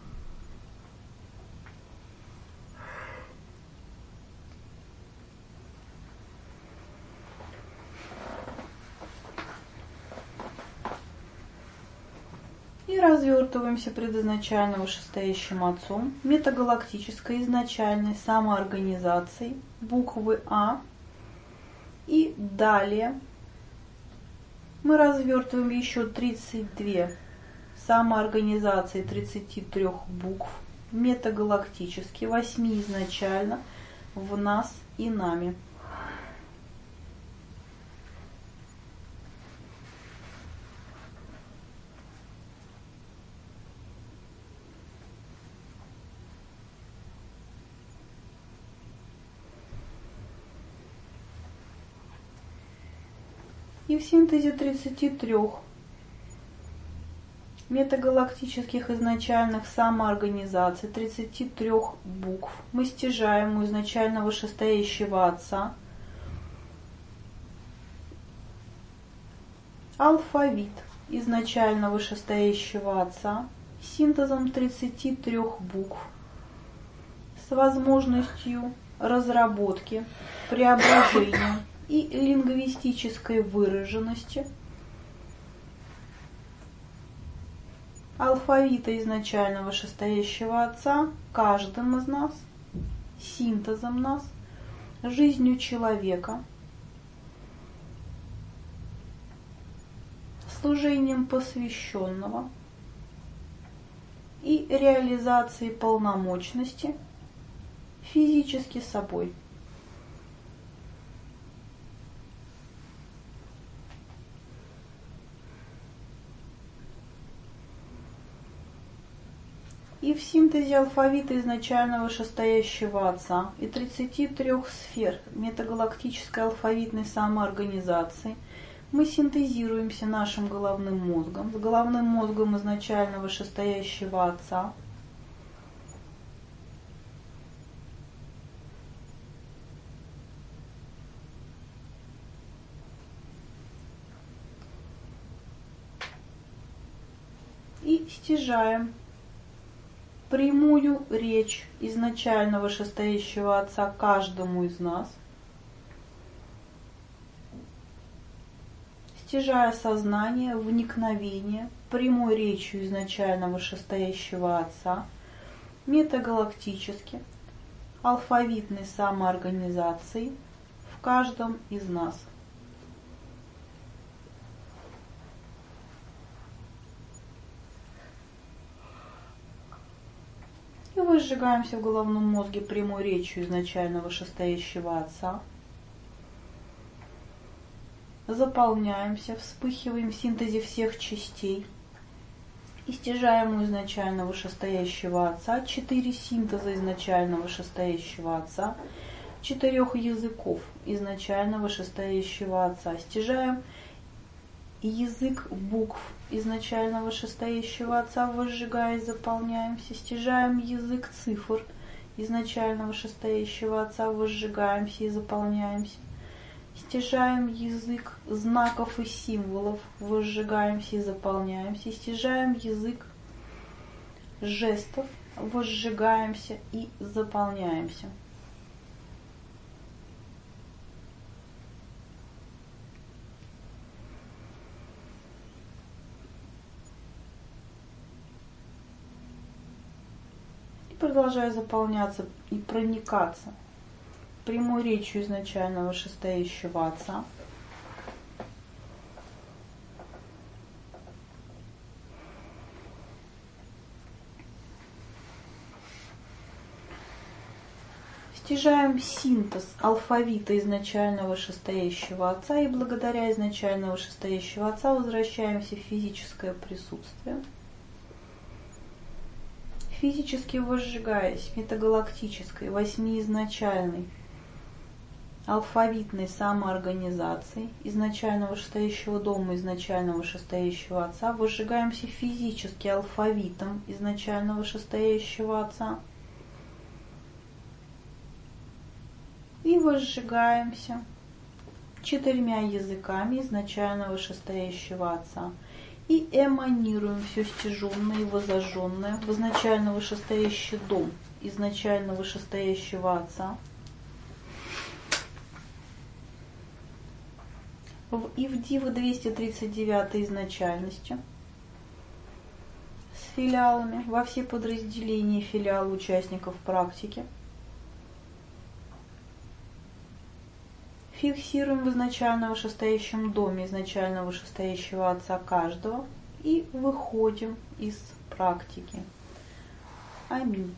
И развертываемся пред изначально вышестоящим Отцом метагалактической изначальной самоорганизацией буквы А. И далее мы развертываем еще 32 самоорганизации 33 букв метагалактически, 8 изначально в нас и нами. И в синтезе 33 метагалактических изначальных самоорганизаций, 33 букв мы стяжаем у изначально вышестоящего Отца алфавит изначально вышестоящего Отца синтезом 33 букв с возможностью разработки, преображения и лингвистической выраженности алфавита изначально вышестоящего Отца каждым из нас, синтезом нас, жизнью человека, служением посвященного и реализацией полномочности физически собой. И в синтезе алфавита изначально вышестоящего Отца и 33 сфер метагалактической алфавитной самоорганизации мы синтезируемся нашим головным мозгом, с головным мозгом изначально вышестоящего Отца, и стяжаем прямую речь изначально вышестоящего Отца каждому из нас, стяжая сознание, вникновение, прямой речью изначально вышестоящего Отца, метагалактически, алфавитной самоорганизацией в каждом из нас. И выжигаемся в головном мозге прямой речью изначально вышестоящего Отца. Заполняемся, вспыхиваем в синтезе всех частей. И стяжаем у изначально вышестоящего Отца 4 синтеза изначально вышестоящего Отца, 4 языков изначально вышестоящего Отца. Стяжаем язык букв изначально вышестоящего Отца, выжигая, заполняемся. Стяжаем язык цифр изначально вышестоящего Отца, выжигаемся и заполняемся. Стяжаем язык знаков и символов, выжигаемся и заполняемся. Стяжаем язык жестов, выжигаемся и заполняемся. И продолжая заполняться и проникаться прямой речью изначально вышестоящего Отца. Стяжаем синтез алфавита изначально вышестоящего Отца и благодаря изначально вышестоящего Отца возвращаемся в физическое присутствие. Физически возжигаясь метагалактической, восьмиизначальной, алфавитной самоорганизацией изначально вышестоящего дома, изначально вышестоящего Отца, возжигаемся физически алфавитом изначально вышестоящего Отца и возжигаемся 4 языками изначально вышестоящего Отца и эманируем все стяженное и возожженное в изначально вышестоящий дом изначально вышестоящего Отца и в Дивы 239 изначальности с филиалами во все подразделения филиала участников практики. Фиксируем в изначально вышестоящем доме изначально вышестоящего Отца каждого и выходим из практики. Аминь.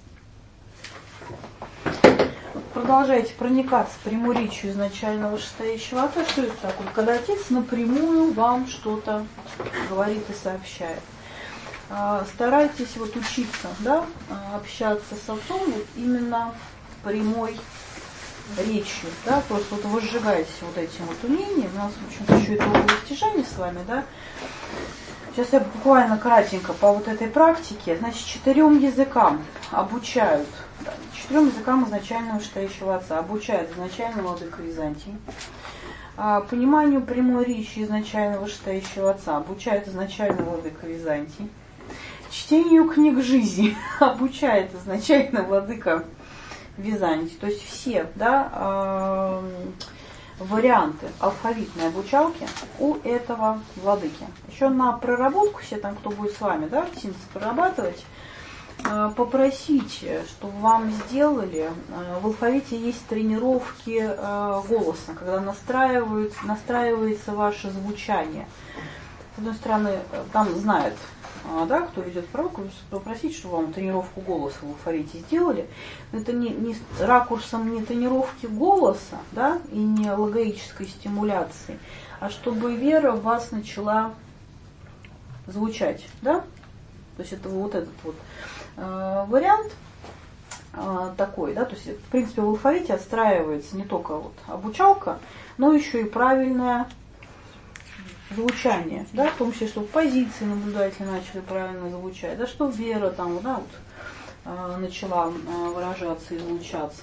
Продолжайте проникаться прямой речью изначально вышестоящего Отца. Что это такое? Когда Отец напрямую вам что-то говорит и сообщает. Старайтесь вот учиться, да, общаться с Отцом вот именно прямой речью, да, просто вот возжигаете вот этим вот умением. У нас, в общем-то, еще это область стяжания с вами, да. Сейчас я буквально кратенько по вот этой практике. Значит, 4 языкам обучают, 4 языкам изначально вышестоящего Отца обучают изначально владыка Византии. Пониманию прямой речи изначально вышестоящего Отца обучают изначально владыка Византии. Чтению книг жизни обучает изначально владыка Византии. То есть все, да, варианты алфавитной обучалки у этого владыки. Еще на проработку, все там, кто будет с вами, да, синтез прорабатывать, попросите, чтобы вам сделали. В алфавите есть тренировки голоса, когда настраивается ваше звучание. С одной стороны, там знает, да, кто ведет пророку, попросить, чтобы вам тренировку голоса в алфавите сделали. Но это не ракурсом не тренировки голоса, да, и не логоической стимуляции, а чтобы вера в вас начала звучать, да. То есть это вот этот вот вариант такой, да, то есть в принципе в алфавите отстраивается не только вот обучалка, но еще и правильное звучание, да, в том числе, чтобы позиции наблюдатели начали правильно звучать, да, чтобы вера там, да, вот, начала выражаться и звучаться.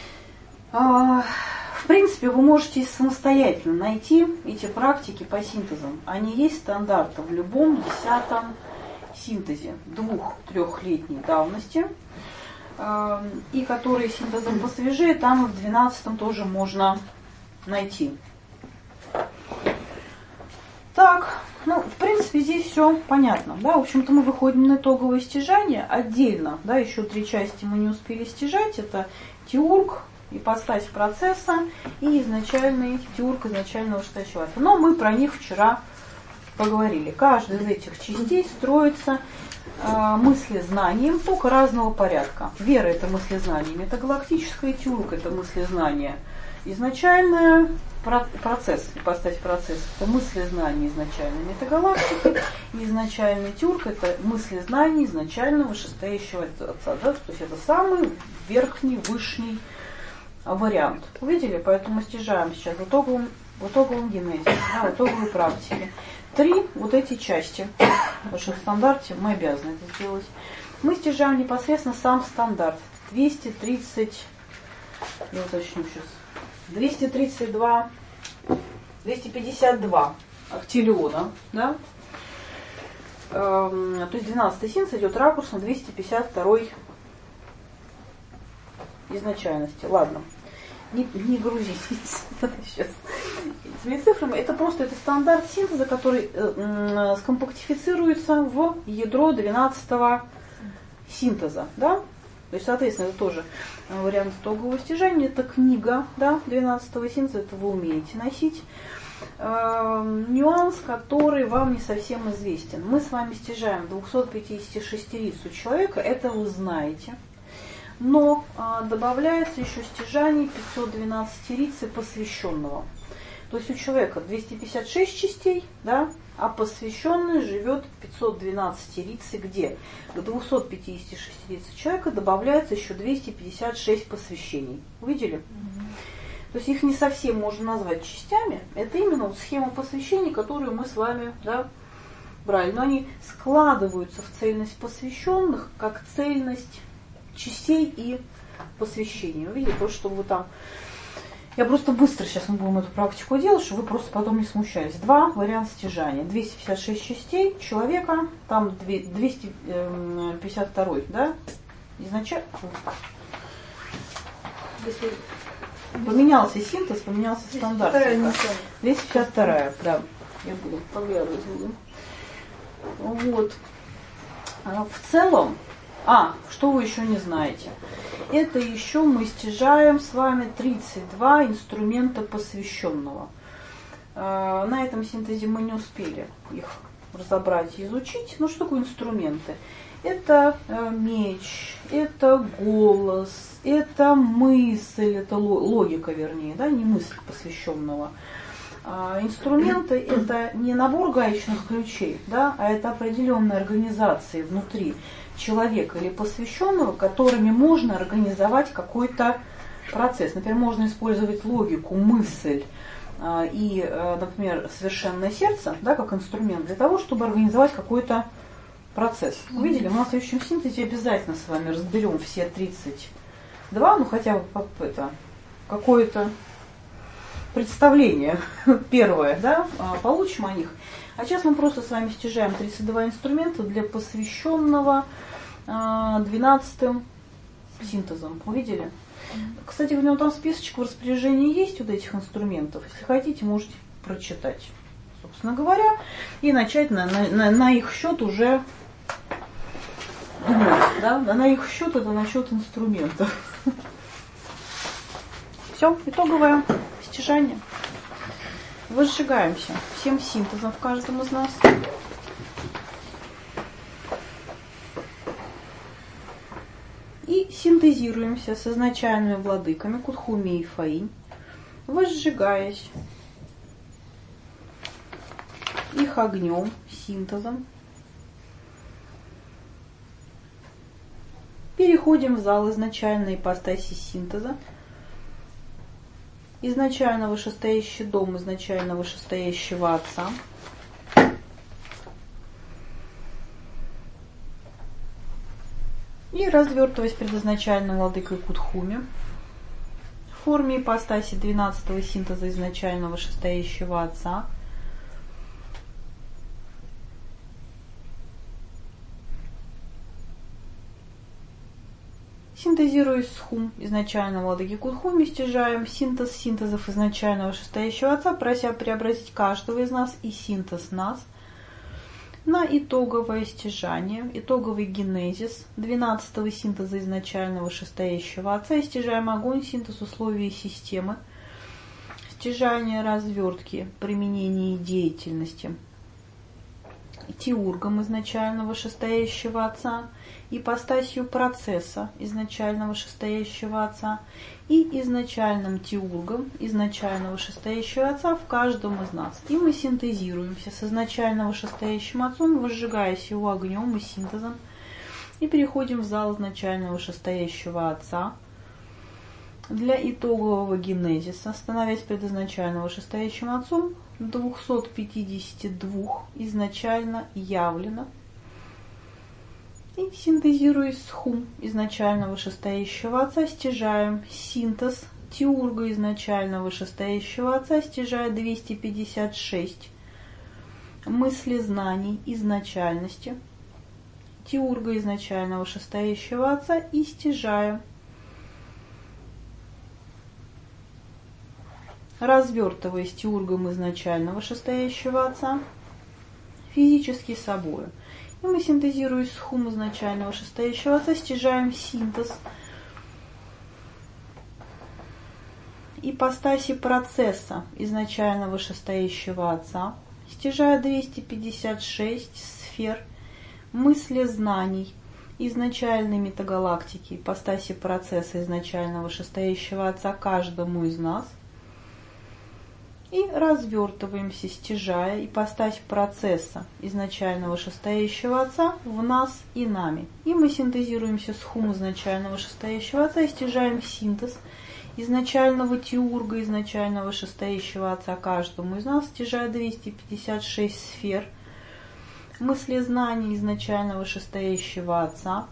В принципе, вы можете самостоятельно найти эти практики по синтезам. Они есть стандартом в любом 10-м синтезе 2-3-летней давности, и которые синтезом посвежее, там и в 12-м тоже можно найти. Так, ну, в принципе, здесь все понятно, да, в общем-то, мы выходим на итоговое стяжание отдельно, да, еще 3 части мы не успели стяжать, это теург, ипостась процесса и изначальный теург изначального вышестоящего акта. Но мы про них вчера поговорили. Каждая из этих частей строится мыслезнанием, только разного порядка. Вера – это мыслезнание метагалактическое, теург – это мыслезнание изначальное, процесс, ипостась процесса – это мыслезнание изначальной метагалактики, и изначальный теург – это мыслезнание изначального вышестоящего отца. Да? То есть это самый верхний, высший вариант. Увидели? Поэтому стяжаем сейчас в итоговом генезе, да, в итоговой практике. 3 вот эти части. Потому что в стандарте мы обязаны это сделать. Мы стяжаем непосредственно сам стандарт. 230, я уточню сейчас, 252 актиллиона, да? То есть 12-й синус идет ракурс на 252 изначальности. Ладно, не грузитесь сейчас этими цифрами. Это просто стандарт синтеза, который скомпактифицируется в ядро 12-го синтеза. Да? То есть, соответственно, это тоже вариант итогового стяжания. Это книга, да, 12-го синтеза, это вы умеете носить. Нюанс, который вам не совсем известен. Мы с вами стяжаем 256 риц у человека, это вы знаете. Но добавляется еще стяжание 512 рицы посвященного. То есть у человека 256 частей, да, а посвященный живет 512 рицы, где к 256 рицы человека добавляется еще 256 посвящений. Увидели? То есть их не совсем можно назвать частями. Это именно вот схема посвящений, которую мы с вами, да, брали. Но они складываются в цельность посвященных, как цельность частей и посвящений. Вы видите, просто чтобы вы там... Я просто быстро сейчас мы будем эту практику делать, чтобы вы просто потом не смущались. 2 варианта стяжания. 256 частей человека, там 252, да? Изначально... Поменялся синтез, поменялся стандарт. 252, да. Я буду поглядывать. Вот. В целом, что вы еще не знаете? Это еще мы стяжаем с вами 32 инструмента посвященного. На этом синтезе мы не успели их разобрать и изучить. Ну, что такое инструменты? Это меч, это голос, это мысль, это логика, вернее, да, не мысль посвященного. Инструменты – это не набор гаечных ключей, да, а это определенные организации внутри человека или посвященного, которыми можно организовать какой-то процесс. Например, можно использовать логику, мысль и, например, совершенное сердце, да, как инструмент для того, чтобы организовать какой-то процесс. Увидели? Мы на следующем синтезе обязательно с вами разберем все 32, ну хотя бы какое-то представление первое, да, получим о них. А сейчас мы просто с вами стяжаем 32 инструмента для посвященного 12-м синтезом. Увидели? Кстати, у него там списочек в распоряжении есть вот этих инструментов. Если хотите, можете прочитать, собственно говоря, и начать на их счет уже думать. Да? На их счет это насчет инструментов. Все, итоговое стяжание. Возжигаемся всем синтезом в каждом из нас. И синтезируемся с изначальными владыками Кутхуми и Фаинь, возжигаясь их огнем, синтезом. Переходим в зал изначальной ипостаси синтеза. Изначально вышестоящий дом, изначально вышестоящего отца. И развертываясь перед изначальным владыкой Кутхуми в форме ипостаси 12-го синтеза изначального вышестоящего отца. синтезируя схум изначального владыки Кутхуми, стяжаем синтез синтезов изначального вышестоящего Отца, прося преобразить каждого из нас и синтез нас на итоговое стяжание, итоговый генезис 12-го синтеза изначального вышестоящего Отца, и стяжаем огонь, синтез условий системы, стяжание развертки, применения и деятельности теургом изначального вышестоящего Отца, ипостасью процесса изначального вышестоящего Отца и изначальным теургом изначального вышестоящего Отца в каждом из нас. И мы синтезируемся с изначальным вышестоящим Отцом, возжигаясь его огнем и синтезом, и переходим в зал изначального вышестоящего Отца для итогового генезиса, становясь пред изначальным вышестоящим Отцом 252 изначально явлено, и синтезируя схум изначального вышестоящего Отца, стяжаем синтез теурга изначального вышестоящего Отца, стяжая 256 мысли знаний изначальности теурга изначального вышестоящего Отца, и стяжаем, развертываясь теургом изначального вышестоящего Отца физически собою. И мы, синтезируя схум изначального вышестоящего Отца, стяжаем синтез ипостаси процесса изначального вышестоящего Отца, стяжая 256 сфер мысли знаний изначальной метагалактики ипостаси процесса изначального вышестоящего Отца каждому из нас, и развертываемся, стяжая ипостась процесса изначального вышестоящего Отца в нас и нами. И мы синтезируемся с хум изначального вышестоящего Отца и стяжаем синтез изначального теурга изначального вышестоящего Отца каждому из нас, стяжая 256 сфер мыслезнаний изначального вышестоящего Отца.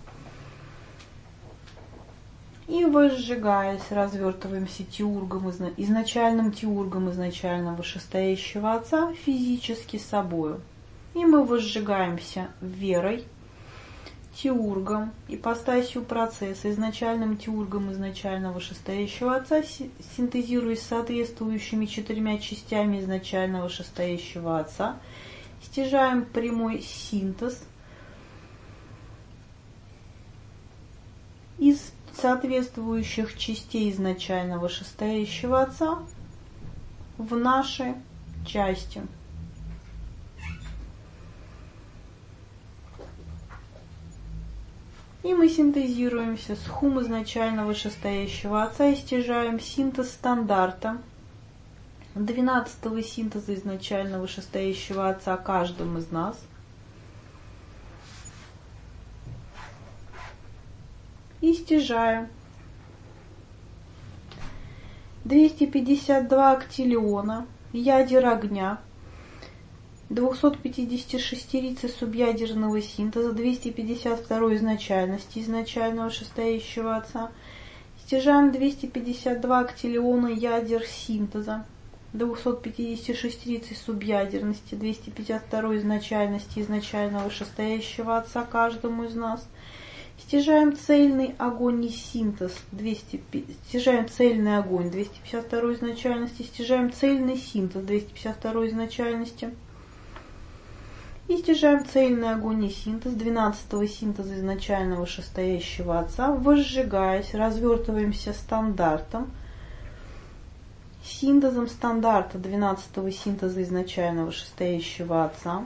И возжигаясь, развертываемся теургом, изначальным теургом изначального вышестоящего Отца физически собою. И мы возжигаемся верой, теургом, ипостасью процесса, изначальным теургом изначального вышестоящего Отца, синтезируясь с соответствующими 4 частями изначального вышестоящего Отца, стяжаем прямой синтез из соответствующих частей изначального вышестоящего Отца в наши части. И мы синтезируемся с хум изначального вышестоящего Отца и стяжаем синтез стандарта 12-го синтеза изначального вышестоящего Отца каждым из нас. И стяжаем 252 актилиона, ядер огня, 256 субъядерного синтеза, 252 изначальности изначального вышестоящего Отца. Стяжаем 252 актилиона ядер синтеза, 256 субъядерности, 252 изначальности изначального вышестоящего Отца каждому из нас. Стяжаем цельный огонь и синтез, стяжаем цельный огонь 252 изначальности, стяжаем цельный синтез 252 изначальности. И стяжаем цельный огонь и синтез 12-го синтеза изначального вышестоящего Отца, возжигаясь, развертываемся стандартом, синтезом стандарта 12-го синтеза изначального вышестоящего Отца.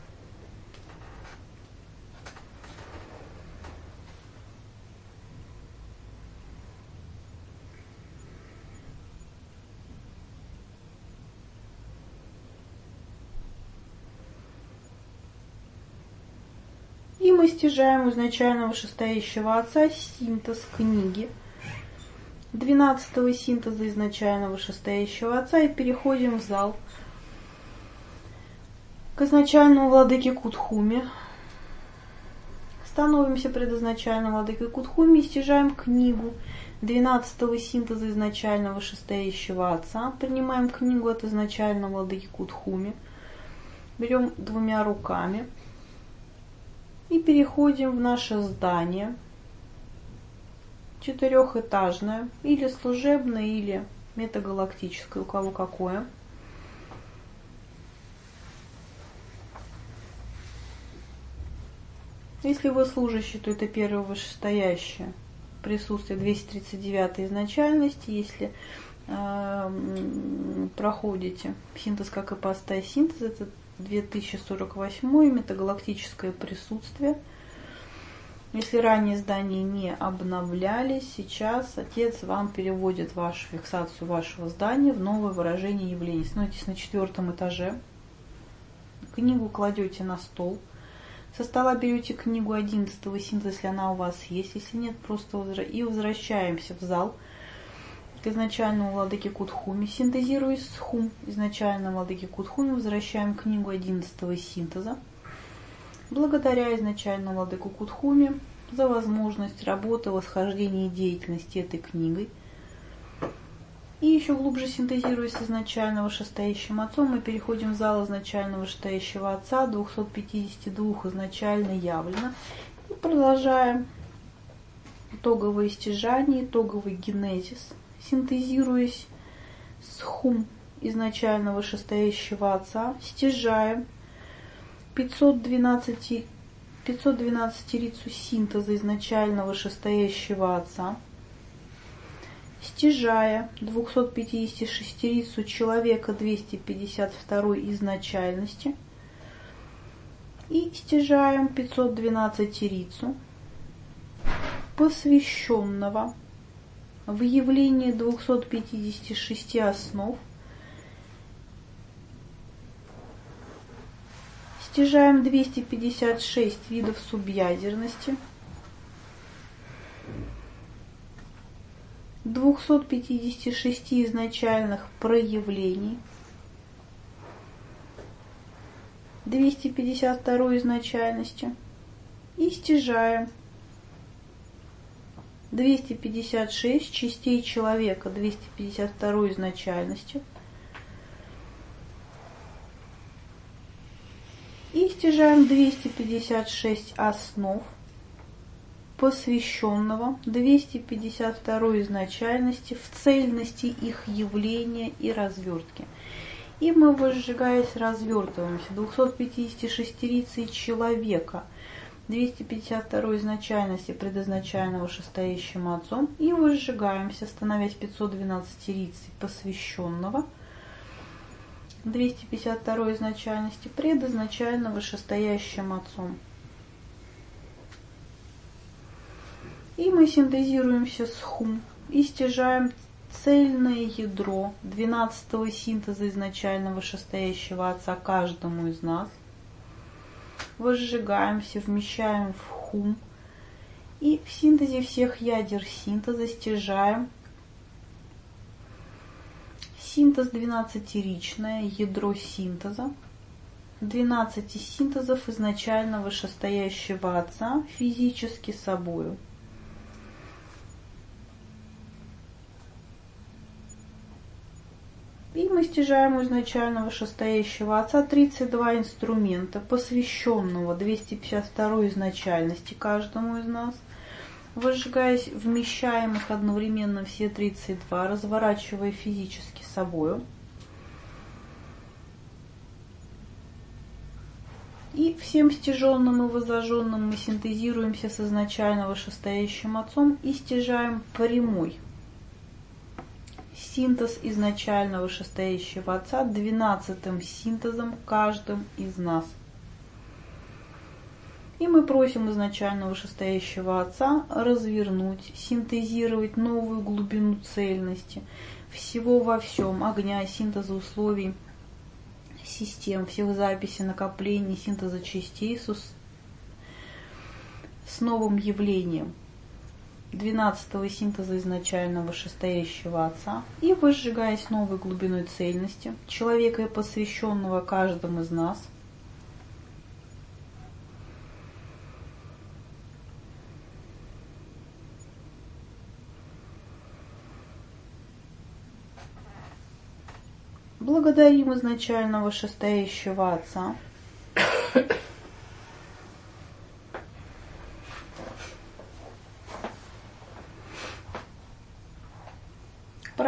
И мы стяжаем у изначального вышестоящего Отца синтез книги 12-го синтеза изначального вышестоящего Отца и переходим в зал к изначальному владыке Кутхуми. Становимся пред изначальным владыкой Кутхуми и стяжаем книгу 12-го синтеза изначального вышестоящего Отца. Принимаем книгу от изначального владыки Кутхуми. Берем 2 руками. И переходим в наше здание 4-этажное, или служебное, или метагалактическое, у кого какое. Если вы служащий, то это первое вышестоящее присутствие 239 изначальности. Если проходите синтез как ипостась синтез, это 2048 метагалактическое присутствие. Если ранние здания не обновлялись, сейчас Отец вам переводит вашу фиксацию вашего здания в новое выражение явлений. Становитесь на 4-м этаже, книгу кладете на стол, со стола берете книгу 11-го синтеза, если она у вас есть, если нет, просто и возвращаемся в зал к изначальному владыке Кутхуми, синтезируясь с Хум изначального владыки Кутхуми, возвращаем книгу 11-го синтеза. Благодаря изначальному владыку Кутхуми за возможность работы, восхождения и деятельности этой книгой. И еще глубже синтезируясь с изначального вышестоящим отцом, мы переходим в зал изначального вышестоящего отца, 252 изначально явлено. И продолжаем итоговое стяжание, итоговый генезис, синтезируясь с Хум изначального вышестоящего отца, стяжаем 512 рицу синтеза изначального вышестоящего отца, стяжая 256 рицу человека 252 изначальности и стяжаем 512 рицу посвященного в явлении 256 основ, стяжаем 256 видов субъядерности, 256 изначальных проявлений, 252 изначальности и стяжаем 256 частей человека 252 изначальности и стяжаем 256 основ посвященного 252 изначальности в цельности их явления и развертки. И мы, возжигаясь, развертываемся 256 рицей человека 252 изначальности предизначального вышестоящим отцом и возжигаемся, становясь 512 рицей посвященного 252 изначальности предизначально вышестоящим отцом. И мы синтезируемся с Хум и стяжаем цельное ядро 12-го синтеза изначального вышестоящего отца каждому из нас. Возжигаемся, вмещаем в Хум и в синтезе всех ядер синтеза стяжаем синтез 12-ричное, ядро синтеза, 12 синтезов изначально вышестоящего отца физически собою. И мы стяжаем у изначального вышестоящего отца 32 инструмента, посвященного 252 изначальности каждому из нас. Возжигаясь, вмещаем их одновременно все 32, разворачивая физически собою. И всем стяженным и возожженным мы синтезируемся с изначально вышестоящим отцом и стяжаем прямой синтез изначально вышестоящего отца 12-м синтезом каждым из нас. И мы просим изначально вышестоящего отца развернуть, синтезировать новую глубину цельности всего во всем, огня, синтеза условий, систем, всех записей, накоплений, синтеза частей с новым явлением 12-го синтеза изначально вышестоящего отца и возжигаясь новой глубиной цельности человека и посвященного каждому из нас, благодарим изначально вышестоящего отца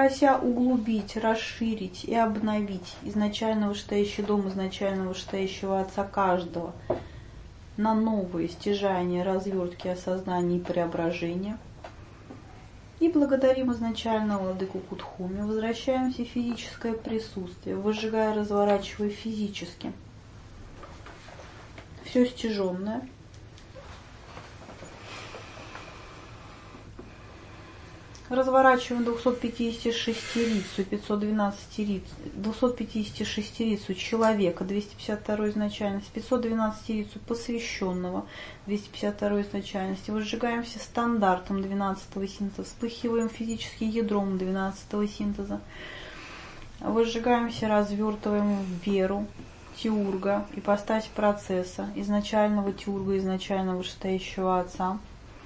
прося углубить, расширить и обновить изначально вышестоящий дом изначально вышестоящего Отца каждого на новые стяжания, развертки, осознания и преображения. И благодарим изначального владыку Кудхуми, возвращаемся в физическое присутствие, выжигая, разворачивая физически все стяженное. Разворачиваем 256-рицу, 256-рицу человека, 252 изначальность, 512-рицу посвященного, 252 изначальности. Возжигаемся стандартом 12-го синтеза, вспыхиваем физическим ядром 12-го синтеза. Возжигаемся, развертываем в веру теурга, ипостась процесса, изначального теурга, изначального вышестоящего Отца.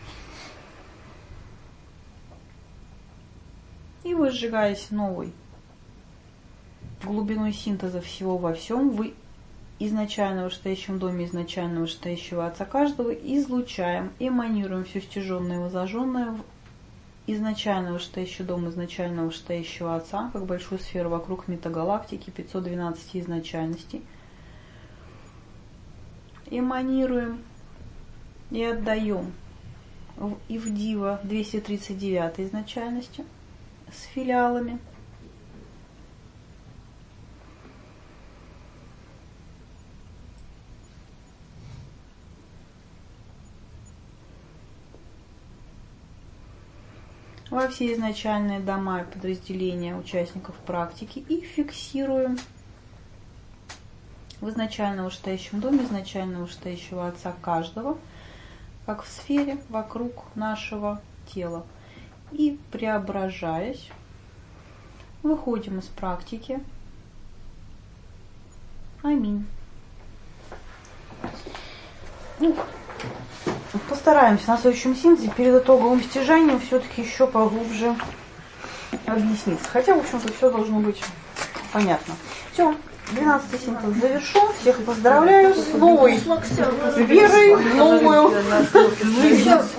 И возжигаясь новой глубиной синтеза всего во всем, в изначально вышестоящем доме изначально вышестоящего Отца каждого излучаем, эманируем все стяженное и возожженное в изначально вышестоящий дом изначально вышестоящего Отца, как большую сферу вокруг метагалактики 512 изначальностей. Эманируем и отдаем в Ивдива 239 изначальности с филиалами. Во все изначальные дома и подразделения участников практики и фиксируем в изначально вышестоящем доме изначально вышестоящего Отца каждого, как в сфере вокруг нашего тела. И преображаясь, выходим из практики. Аминь. Постараемся на следующем синтезе перед итоговым стяжанием все-таки еще поглубже объясниться. Хотя, в общем-то, все должно быть понятно. Все, 12-й синтез завершен. Всех поздравляю с новой верой, новую жизнь.